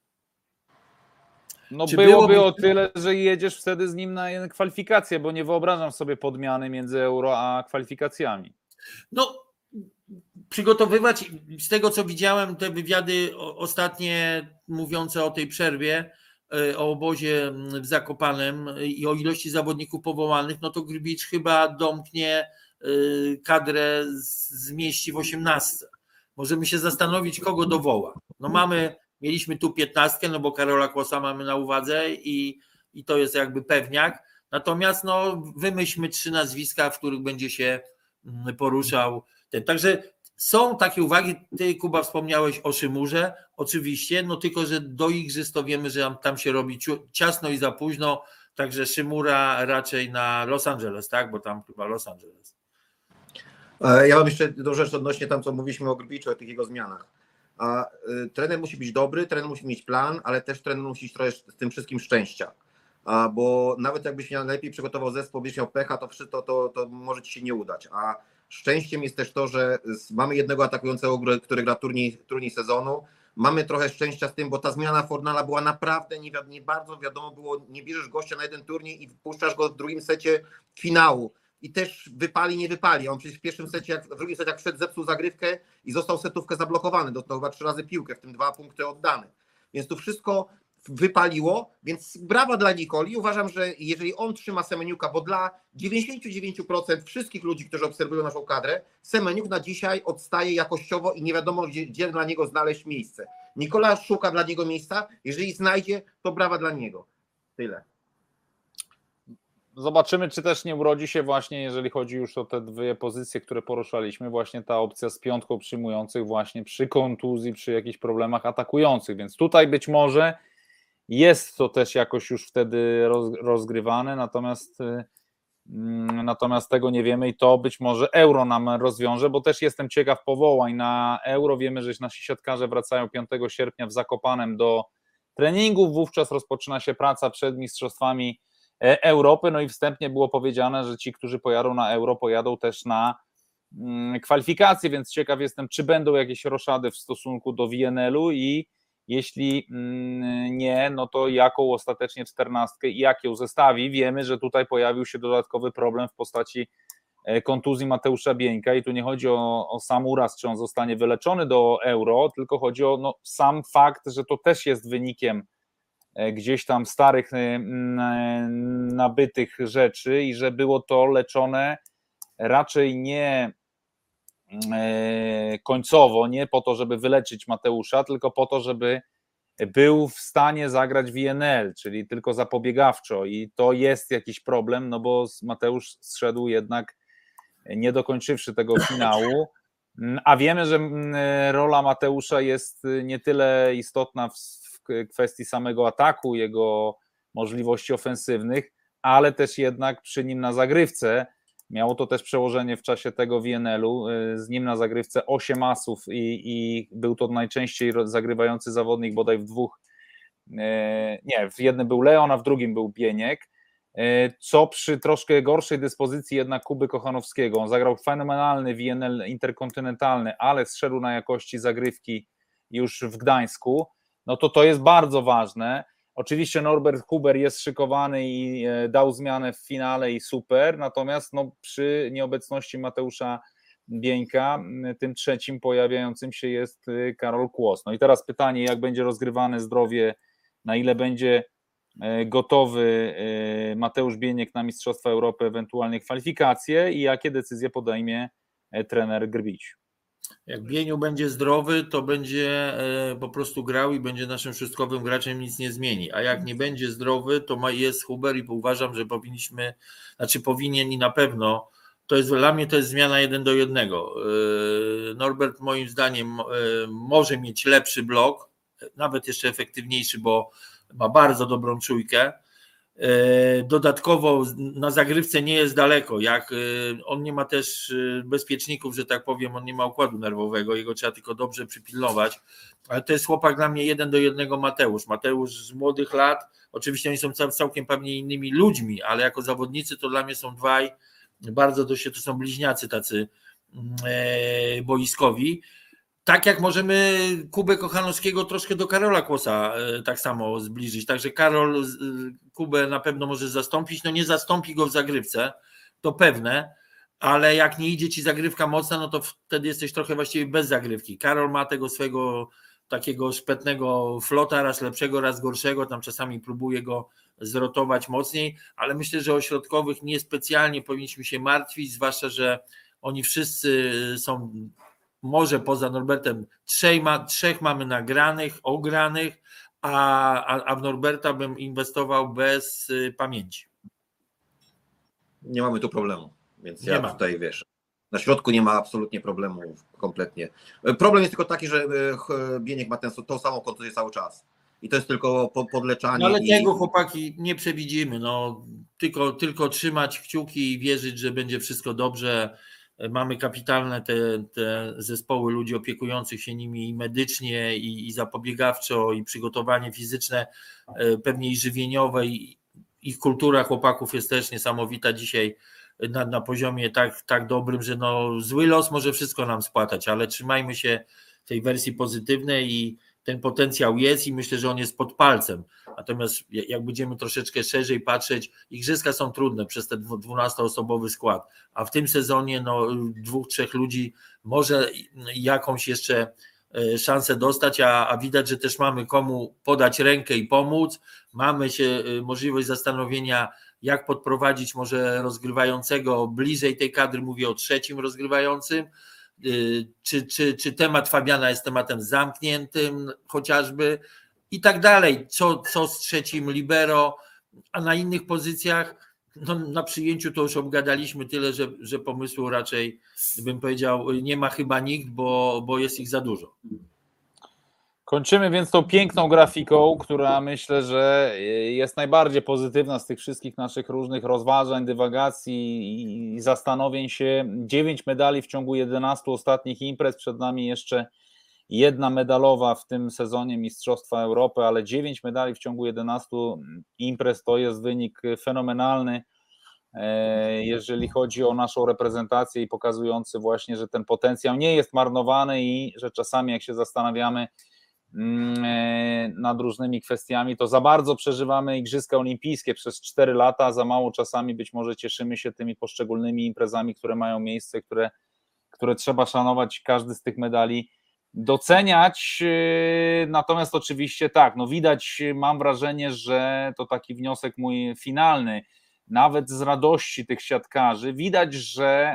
No byłoby o tyle, że jedziesz wtedy z nim na kwalifikacje, bo nie wyobrażam sobie podmiany między Euro a kwalifikacjami. No, przygotowywać, z tego co widziałem, te wywiady ostatnie mówiące o tej przerwie, o obozie w Zakopanem i o ilości zawodników powołanych, no to Grbicz chyba domknie kadrę, zmieści w 18. Możemy się zastanowić, kogo dowoła. No mieliśmy tu 15, no bo Karola Kłosa mamy na uwadze i to jest jakby pewniak. Natomiast wymyślmy 3 nazwiska, w których będzie się poruszał ten. Także są takie uwagi, ty Kuba wspomniałeś o Szymurze, oczywiście, tylko że do igrzysk to wiemy, że tam się robi ciasno i za późno, także Szymura raczej na Los Angeles, tak, bo tam chyba Los Angeles. Ja mam jeszcze jedną rzecz odnośnie tam, co mówiliśmy o Grbiczu, o tych jego zmianach. Trener musi być dobry, trener musi mieć plan, ale też trener musi mieć trochę z tym wszystkim szczęścia. Bo nawet jakbyś najlepiej przygotował zespół, byś miał pecha, to może ci się nie udać. A szczęściem jest też to, że mamy jednego atakującego, który gra turniej sezonu. Mamy trochę szczęścia z tym, bo ta zmiana Fornala była naprawdę nie bardzo wiadomo było, nie bierzesz gościa na jeden turniej i wpuszczasz go w drugim secie finału. I też wypali, nie wypali. On przecież w drugim secie jak wszedł, zepsuł zagrywkę i został setówkę zablokowany. Dostał chyba 3 razy piłkę, w tym 2 punkty oddane. Więc tu wszystko wypaliło, więc brawa dla Nikoli. Uważam, że jeżeli on trzyma Semeniuka, bo dla 99% wszystkich ludzi, którzy obserwują naszą kadrę, Semeniuk na dzisiaj odstaje jakościowo i nie wiadomo, gdzie dla niego znaleźć miejsce. Nikola szuka dla niego miejsca. Jeżeli znajdzie, to brawa dla niego. Tyle. Zobaczymy, czy też nie urodzi się właśnie, jeżeli chodzi już o te 2 pozycje, które poruszaliśmy, właśnie ta opcja z 5 przyjmujących właśnie przy kontuzji, przy jakichś problemach atakujących, więc tutaj być może jest to też jakoś już wtedy rozgrywane, natomiast tego nie wiemy i to być może Euro nam rozwiąże, bo też jestem ciekaw powołań na Euro. Wiemy, że nasi siatkarze wracają 5 sierpnia w Zakopanem do treningów, wówczas rozpoczyna się praca przed Mistrzostwami Europy, no i wstępnie było powiedziane, że ci, którzy pojadą na Euro, pojadą też na kwalifikacje, więc ciekaw jestem, czy będą jakieś roszady w stosunku do WNL-u i jeśli nie, no to jaką ostatecznie 14 i jak ją zestawi. Wiemy, że tutaj pojawił się dodatkowy problem w postaci kontuzji Mateusza Bieńka i tu nie chodzi o sam uraz, czy on zostanie wyleczony do Euro, tylko chodzi o sam fakt, że to też jest wynikiem gdzieś tam starych nabytych rzeczy i że było to leczone raczej nie końcowo, nie po to, żeby wyleczyć Mateusza, tylko po to, żeby był w stanie zagrać WNL, czyli tylko zapobiegawczo i to jest jakiś problem, no bo Mateusz zszedł jednak nie dokończywszy tego finału, a wiemy, że rola Mateusza jest nie tyle istotna w kwestii samego ataku, jego możliwości ofensywnych, ale też jednak przy nim na zagrywce. Miało to też przełożenie w czasie tego WNL-u, z nim na zagrywce 8 asów i był to najczęściej zagrywający zawodnik bodaj w 2, w jednym był Leon, a w drugim był Bieniek, co przy troszkę gorszej dyspozycji jednak Kuby Kochanowskiego. On zagrał fenomenalny WNL interkontynentalny, ale zszedł na jakości zagrywki już w Gdańsku, no to jest bardzo ważne. Oczywiście Norbert Huber jest szykowany i dał zmianę w finale i super, natomiast przy nieobecności Mateusza Bieńka tym trzecim pojawiającym się jest Karol Kłos. No i teraz pytanie, jak będzie rozgrywane zdrowie, na ile będzie gotowy Mateusz Bieniek na Mistrzostwa Europy, ewentualnie kwalifikacje i jakie decyzje podejmie trener Grbicz. Jak Bieniu będzie zdrowy, to będzie po prostu grał i będzie naszym szóstkowym graczem, nic nie zmieni. A jak nie będzie zdrowy, to jest Huber i uważam, że powinien i na pewno, dla mnie to jest zmiana 1:1. Norbert moim zdaniem może mieć lepszy blok, nawet jeszcze efektywniejszy, bo ma bardzo dobrą czujkę. Dodatkowo na zagrywce nie jest daleko, jak on nie ma też bezpieczników, że tak powiem, on nie ma układu nerwowego, jego trzeba tylko dobrze przypilnować, ale to jest chłopak dla mnie 1:1 Mateusz z młodych lat, oczywiście oni są całkiem pewnie innymi ludźmi, ale jako zawodnicy to dla mnie są dwaj, bardzo to są bliźniacy tacy boiskowi. Tak jak możemy Kubę Kochanowskiego troszkę do Karola Kłosa tak samo zbliżyć. Także Karol Kubę na pewno może zastąpić. No nie zastąpi go w zagrywce, to pewne, ale jak nie idzie ci zagrywka mocna, no to wtedy jesteś trochę właściwie bez zagrywki. Karol ma tego swojego takiego szpetnego flota, raz lepszego, raz gorszego, tam czasami próbuje go zrotować mocniej, ale myślę, że o środkowych niespecjalnie powinniśmy się martwić, zwłaszcza, że oni wszyscy są, może poza Norbertem, trzech mamy nagranych, ogranych, a w Norberta bym inwestował bez pamięci. Nie mamy tu problemu, więc Nie ja ma. tutaj wiesz, na środku nie ma absolutnie problemu kompletnie. Problem jest tylko taki, że Bieniek ma tą samą kontuzję cały czas. I to jest tylko podleczanie. No ale tego chłopaki nie przewidzimy. No, tylko trzymać kciuki i wierzyć, że będzie wszystko dobrze. Mamy kapitalne te zespoły ludzi opiekujących się nimi i medycznie, i zapobiegawczo, i przygotowanie fizyczne, pewnie i żywieniowe, i ich kultura chłopaków jest też niesamowita dzisiaj na poziomie tak dobrym, że no, zły los może wszystko nam spłatać, ale trzymajmy się tej wersji pozytywnej i ten potencjał jest i myślę, że on jest pod palcem. Natomiast jak będziemy troszeczkę szerzej patrzeć, igrzyska są trudne przez ten 12-osobowy skład, a w tym sezonie 2-3 ludzi może jakąś jeszcze szansę dostać, a widać, że też mamy komu podać rękę i pomóc. Mamy możliwość zastanowienia, jak podprowadzić może rozgrywającego bliżej tej kadry, mówię o trzecim rozgrywającym. Czy temat Fabiana jest tematem zamkniętym chociażby i tak dalej, co z trzecim libero, a na innych pozycjach, no na przyjęciu to już obgadaliśmy tyle, że pomysłu raczej bym powiedział nie ma chyba nikt, bo jest ich za dużo. Kończymy więc tą piękną grafiką, która myślę, że jest najbardziej pozytywna z tych wszystkich naszych różnych rozważań, dywagacji i zastanowień się. 9 medali w ciągu 11 ostatnich imprez, przed nami jeszcze jedna medalowa w tym sezonie Mistrzostwa Europy, ale 9 medali w ciągu 11 imprez to jest wynik fenomenalny, jeżeli chodzi o naszą reprezentację i pokazujący właśnie, że ten potencjał nie jest marnowany i że czasami jak się zastanawiamy nad różnymi kwestiami, to za bardzo przeżywamy Igrzyska Olimpijskie przez 4 lata, za mało czasami być może cieszymy się tymi poszczególnymi imprezami, które mają miejsce, które trzeba szanować, każdy z tych medali doceniać, natomiast oczywiście tak, no widać, mam wrażenie, że to taki wniosek mój finalny, nawet z radości tych siatkarzy, widać, że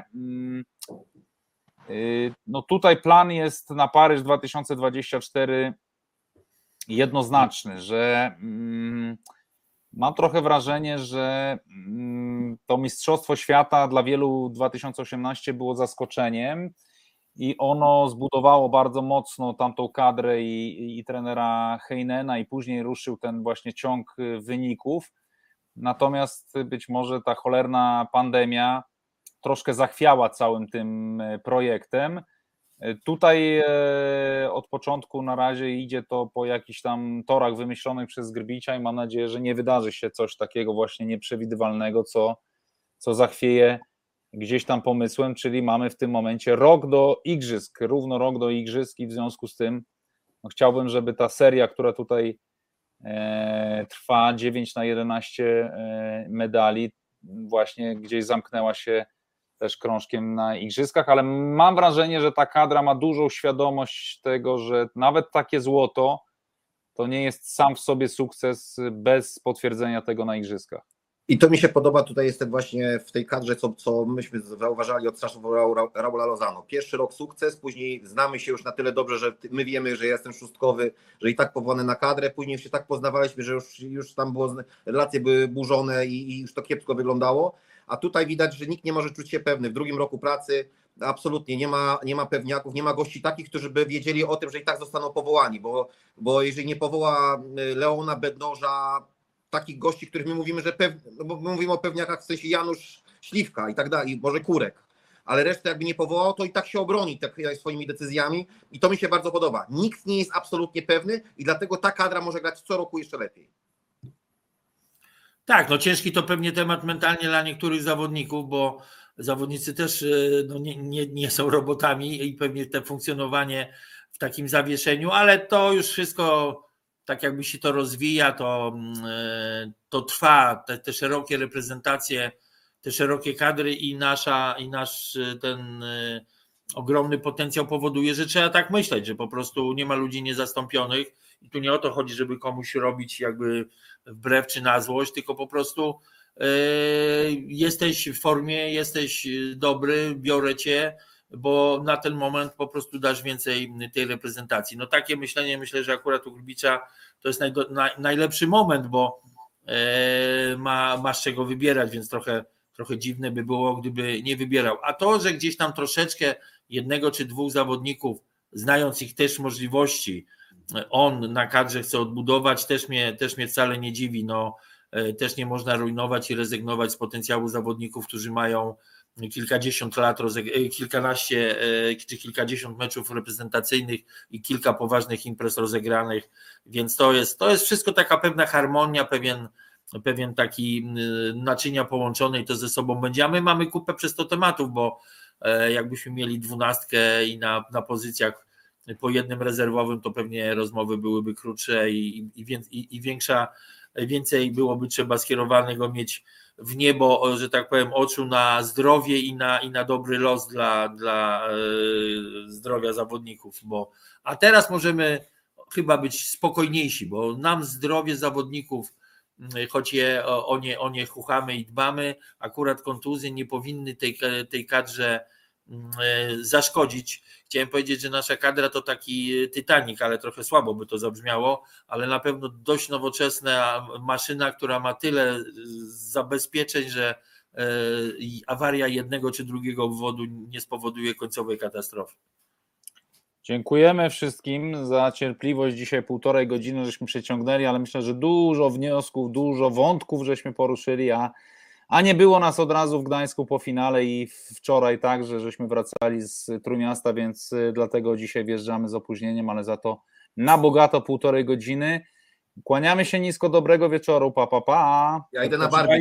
no tutaj plan jest na Paryż 2024 jednoznaczny, że mam trochę wrażenie, że to Mistrzostwo Świata dla wielu 2018 było zaskoczeniem i ono zbudowało bardzo mocno tamtą kadrę i trenera Heinena i później ruszył ten właśnie ciąg wyników, natomiast być może ta cholerna pandemia troszkę zachwiała całym tym projektem. Tutaj od początku na razie idzie to po jakichś tam torach wymyślonych przez Grbicia i mam nadzieję, że nie wydarzy się coś takiego właśnie nieprzewidywalnego, co zachwieje gdzieś tam pomysłem, czyli mamy w tym momencie rok do igrzysk, równo rok do igrzysk i w związku z tym no chciałbym, żeby ta seria, która tutaj trwa 9/11 medali, właśnie gdzieś zamknęła się też krążkiem na igrzyskach, ale mam wrażenie, że ta kadra ma dużą świadomość tego, że nawet takie złoto to nie jest sam w sobie sukces bez potwierdzenia tego na igrzyskach. I to mi się podoba, tutaj jest właśnie w tej kadrze, co myśmy zauważali od czasów Raula Lozano. Pierwszy rok sukces, później znamy się już na tyle dobrze, że my wiemy, że ja jestem szóstkowy, że i tak powołany na kadrę, później się tak poznawaliśmy, że już tam relacje były burzone i już to kiepsko wyglądało, a tutaj widać, że nikt nie może czuć się pewny. W drugim roku pracy absolutnie nie ma pewniaków, nie ma gości takich, którzy by wiedzieli o tym, że i tak zostaną powołani, bo jeżeli nie powoła Leona, Bednoża, takich gości, których my mówimy, że no bo my mówimy o pewniakach w sensie Janusz, Śliwka i tak dalej, może Kurek, ale resztę jakby nie powołał, to i tak się obroni swoimi decyzjami i to mi się bardzo podoba. Nikt nie jest absolutnie pewny i dlatego ta kadra może grać co roku jeszcze lepiej. Tak, no ciężki to pewnie temat mentalnie dla niektórych zawodników, bo zawodnicy też no nie są robotami i pewnie te funkcjonowanie w takim zawieszeniu, ale to już wszystko tak jakby się to rozwija, to trwa, te szerokie reprezentacje, te szerokie kadry i nasz ten ogromny potencjał powoduje, że trzeba tak myśleć, że po prostu nie ma ludzi niezastąpionych i tu nie o to chodzi, żeby komuś robić jakby wbrew czy na złość, tylko po prostu jesteś w formie, jesteś dobry, biorę cię, bo na ten moment po prostu dasz więcej tej reprezentacji. No takie myślenie, myślę, że akurat u Grubicza to jest najlepszy moment, bo ma z czego wybierać, więc trochę dziwne by było, gdyby nie wybierał. A to, że gdzieś tam troszeczkę jednego czy dwóch zawodników, znając ich też możliwości, on na kadrze chce odbudować, też mnie wcale nie dziwi. No, też nie można rujnować i rezygnować z potencjału zawodników, którzy mają kilkadziesiąt lat, kilkanaście czy kilkadziesiąt meczów reprezentacyjnych i kilka poważnych imprez rozegranych, więc to jest wszystko taka pewna harmonia, pewien taki naczynia połączone i to ze sobą będzie, a my mamy kupę przez to tematów, bo jakbyśmy mieli 12 i na pozycjach po jednym rezerwowym, to pewnie rozmowy byłyby krótsze i więcej byłoby trzeba skierowanego mieć w niebo, że tak powiem, oczu na zdrowie i na dobry los dla zdrowia zawodników, a teraz możemy chyba być spokojniejsi, bo nam zdrowie zawodników, choć o nie chuchamy i dbamy, akurat kontuzje nie powinny tej kadrze zaszkodzić. Chciałem powiedzieć, że nasza kadra to taki Titanic, ale trochę słabo by to zabrzmiało, ale na pewno dość nowoczesna maszyna, która ma tyle zabezpieczeń, że awaria jednego czy drugiego obwodu nie spowoduje końcowej katastrofy. Dziękujemy wszystkim za cierpliwość. Dzisiaj 1,5 godziny żeśmy przeciągnęli, ale myślę, że dużo wniosków, dużo wątków żeśmy poruszyli, a nie było nas od razu w Gdańsku po finale i wczoraj także, żeśmy wracali z Trójmiasta, więc dlatego dzisiaj wjeżdżamy z opóźnieniem, ale za to na bogato 1,5 godziny. Kłaniamy się nisko, dobrego wieczoru, pa. Ja idę na Barbie.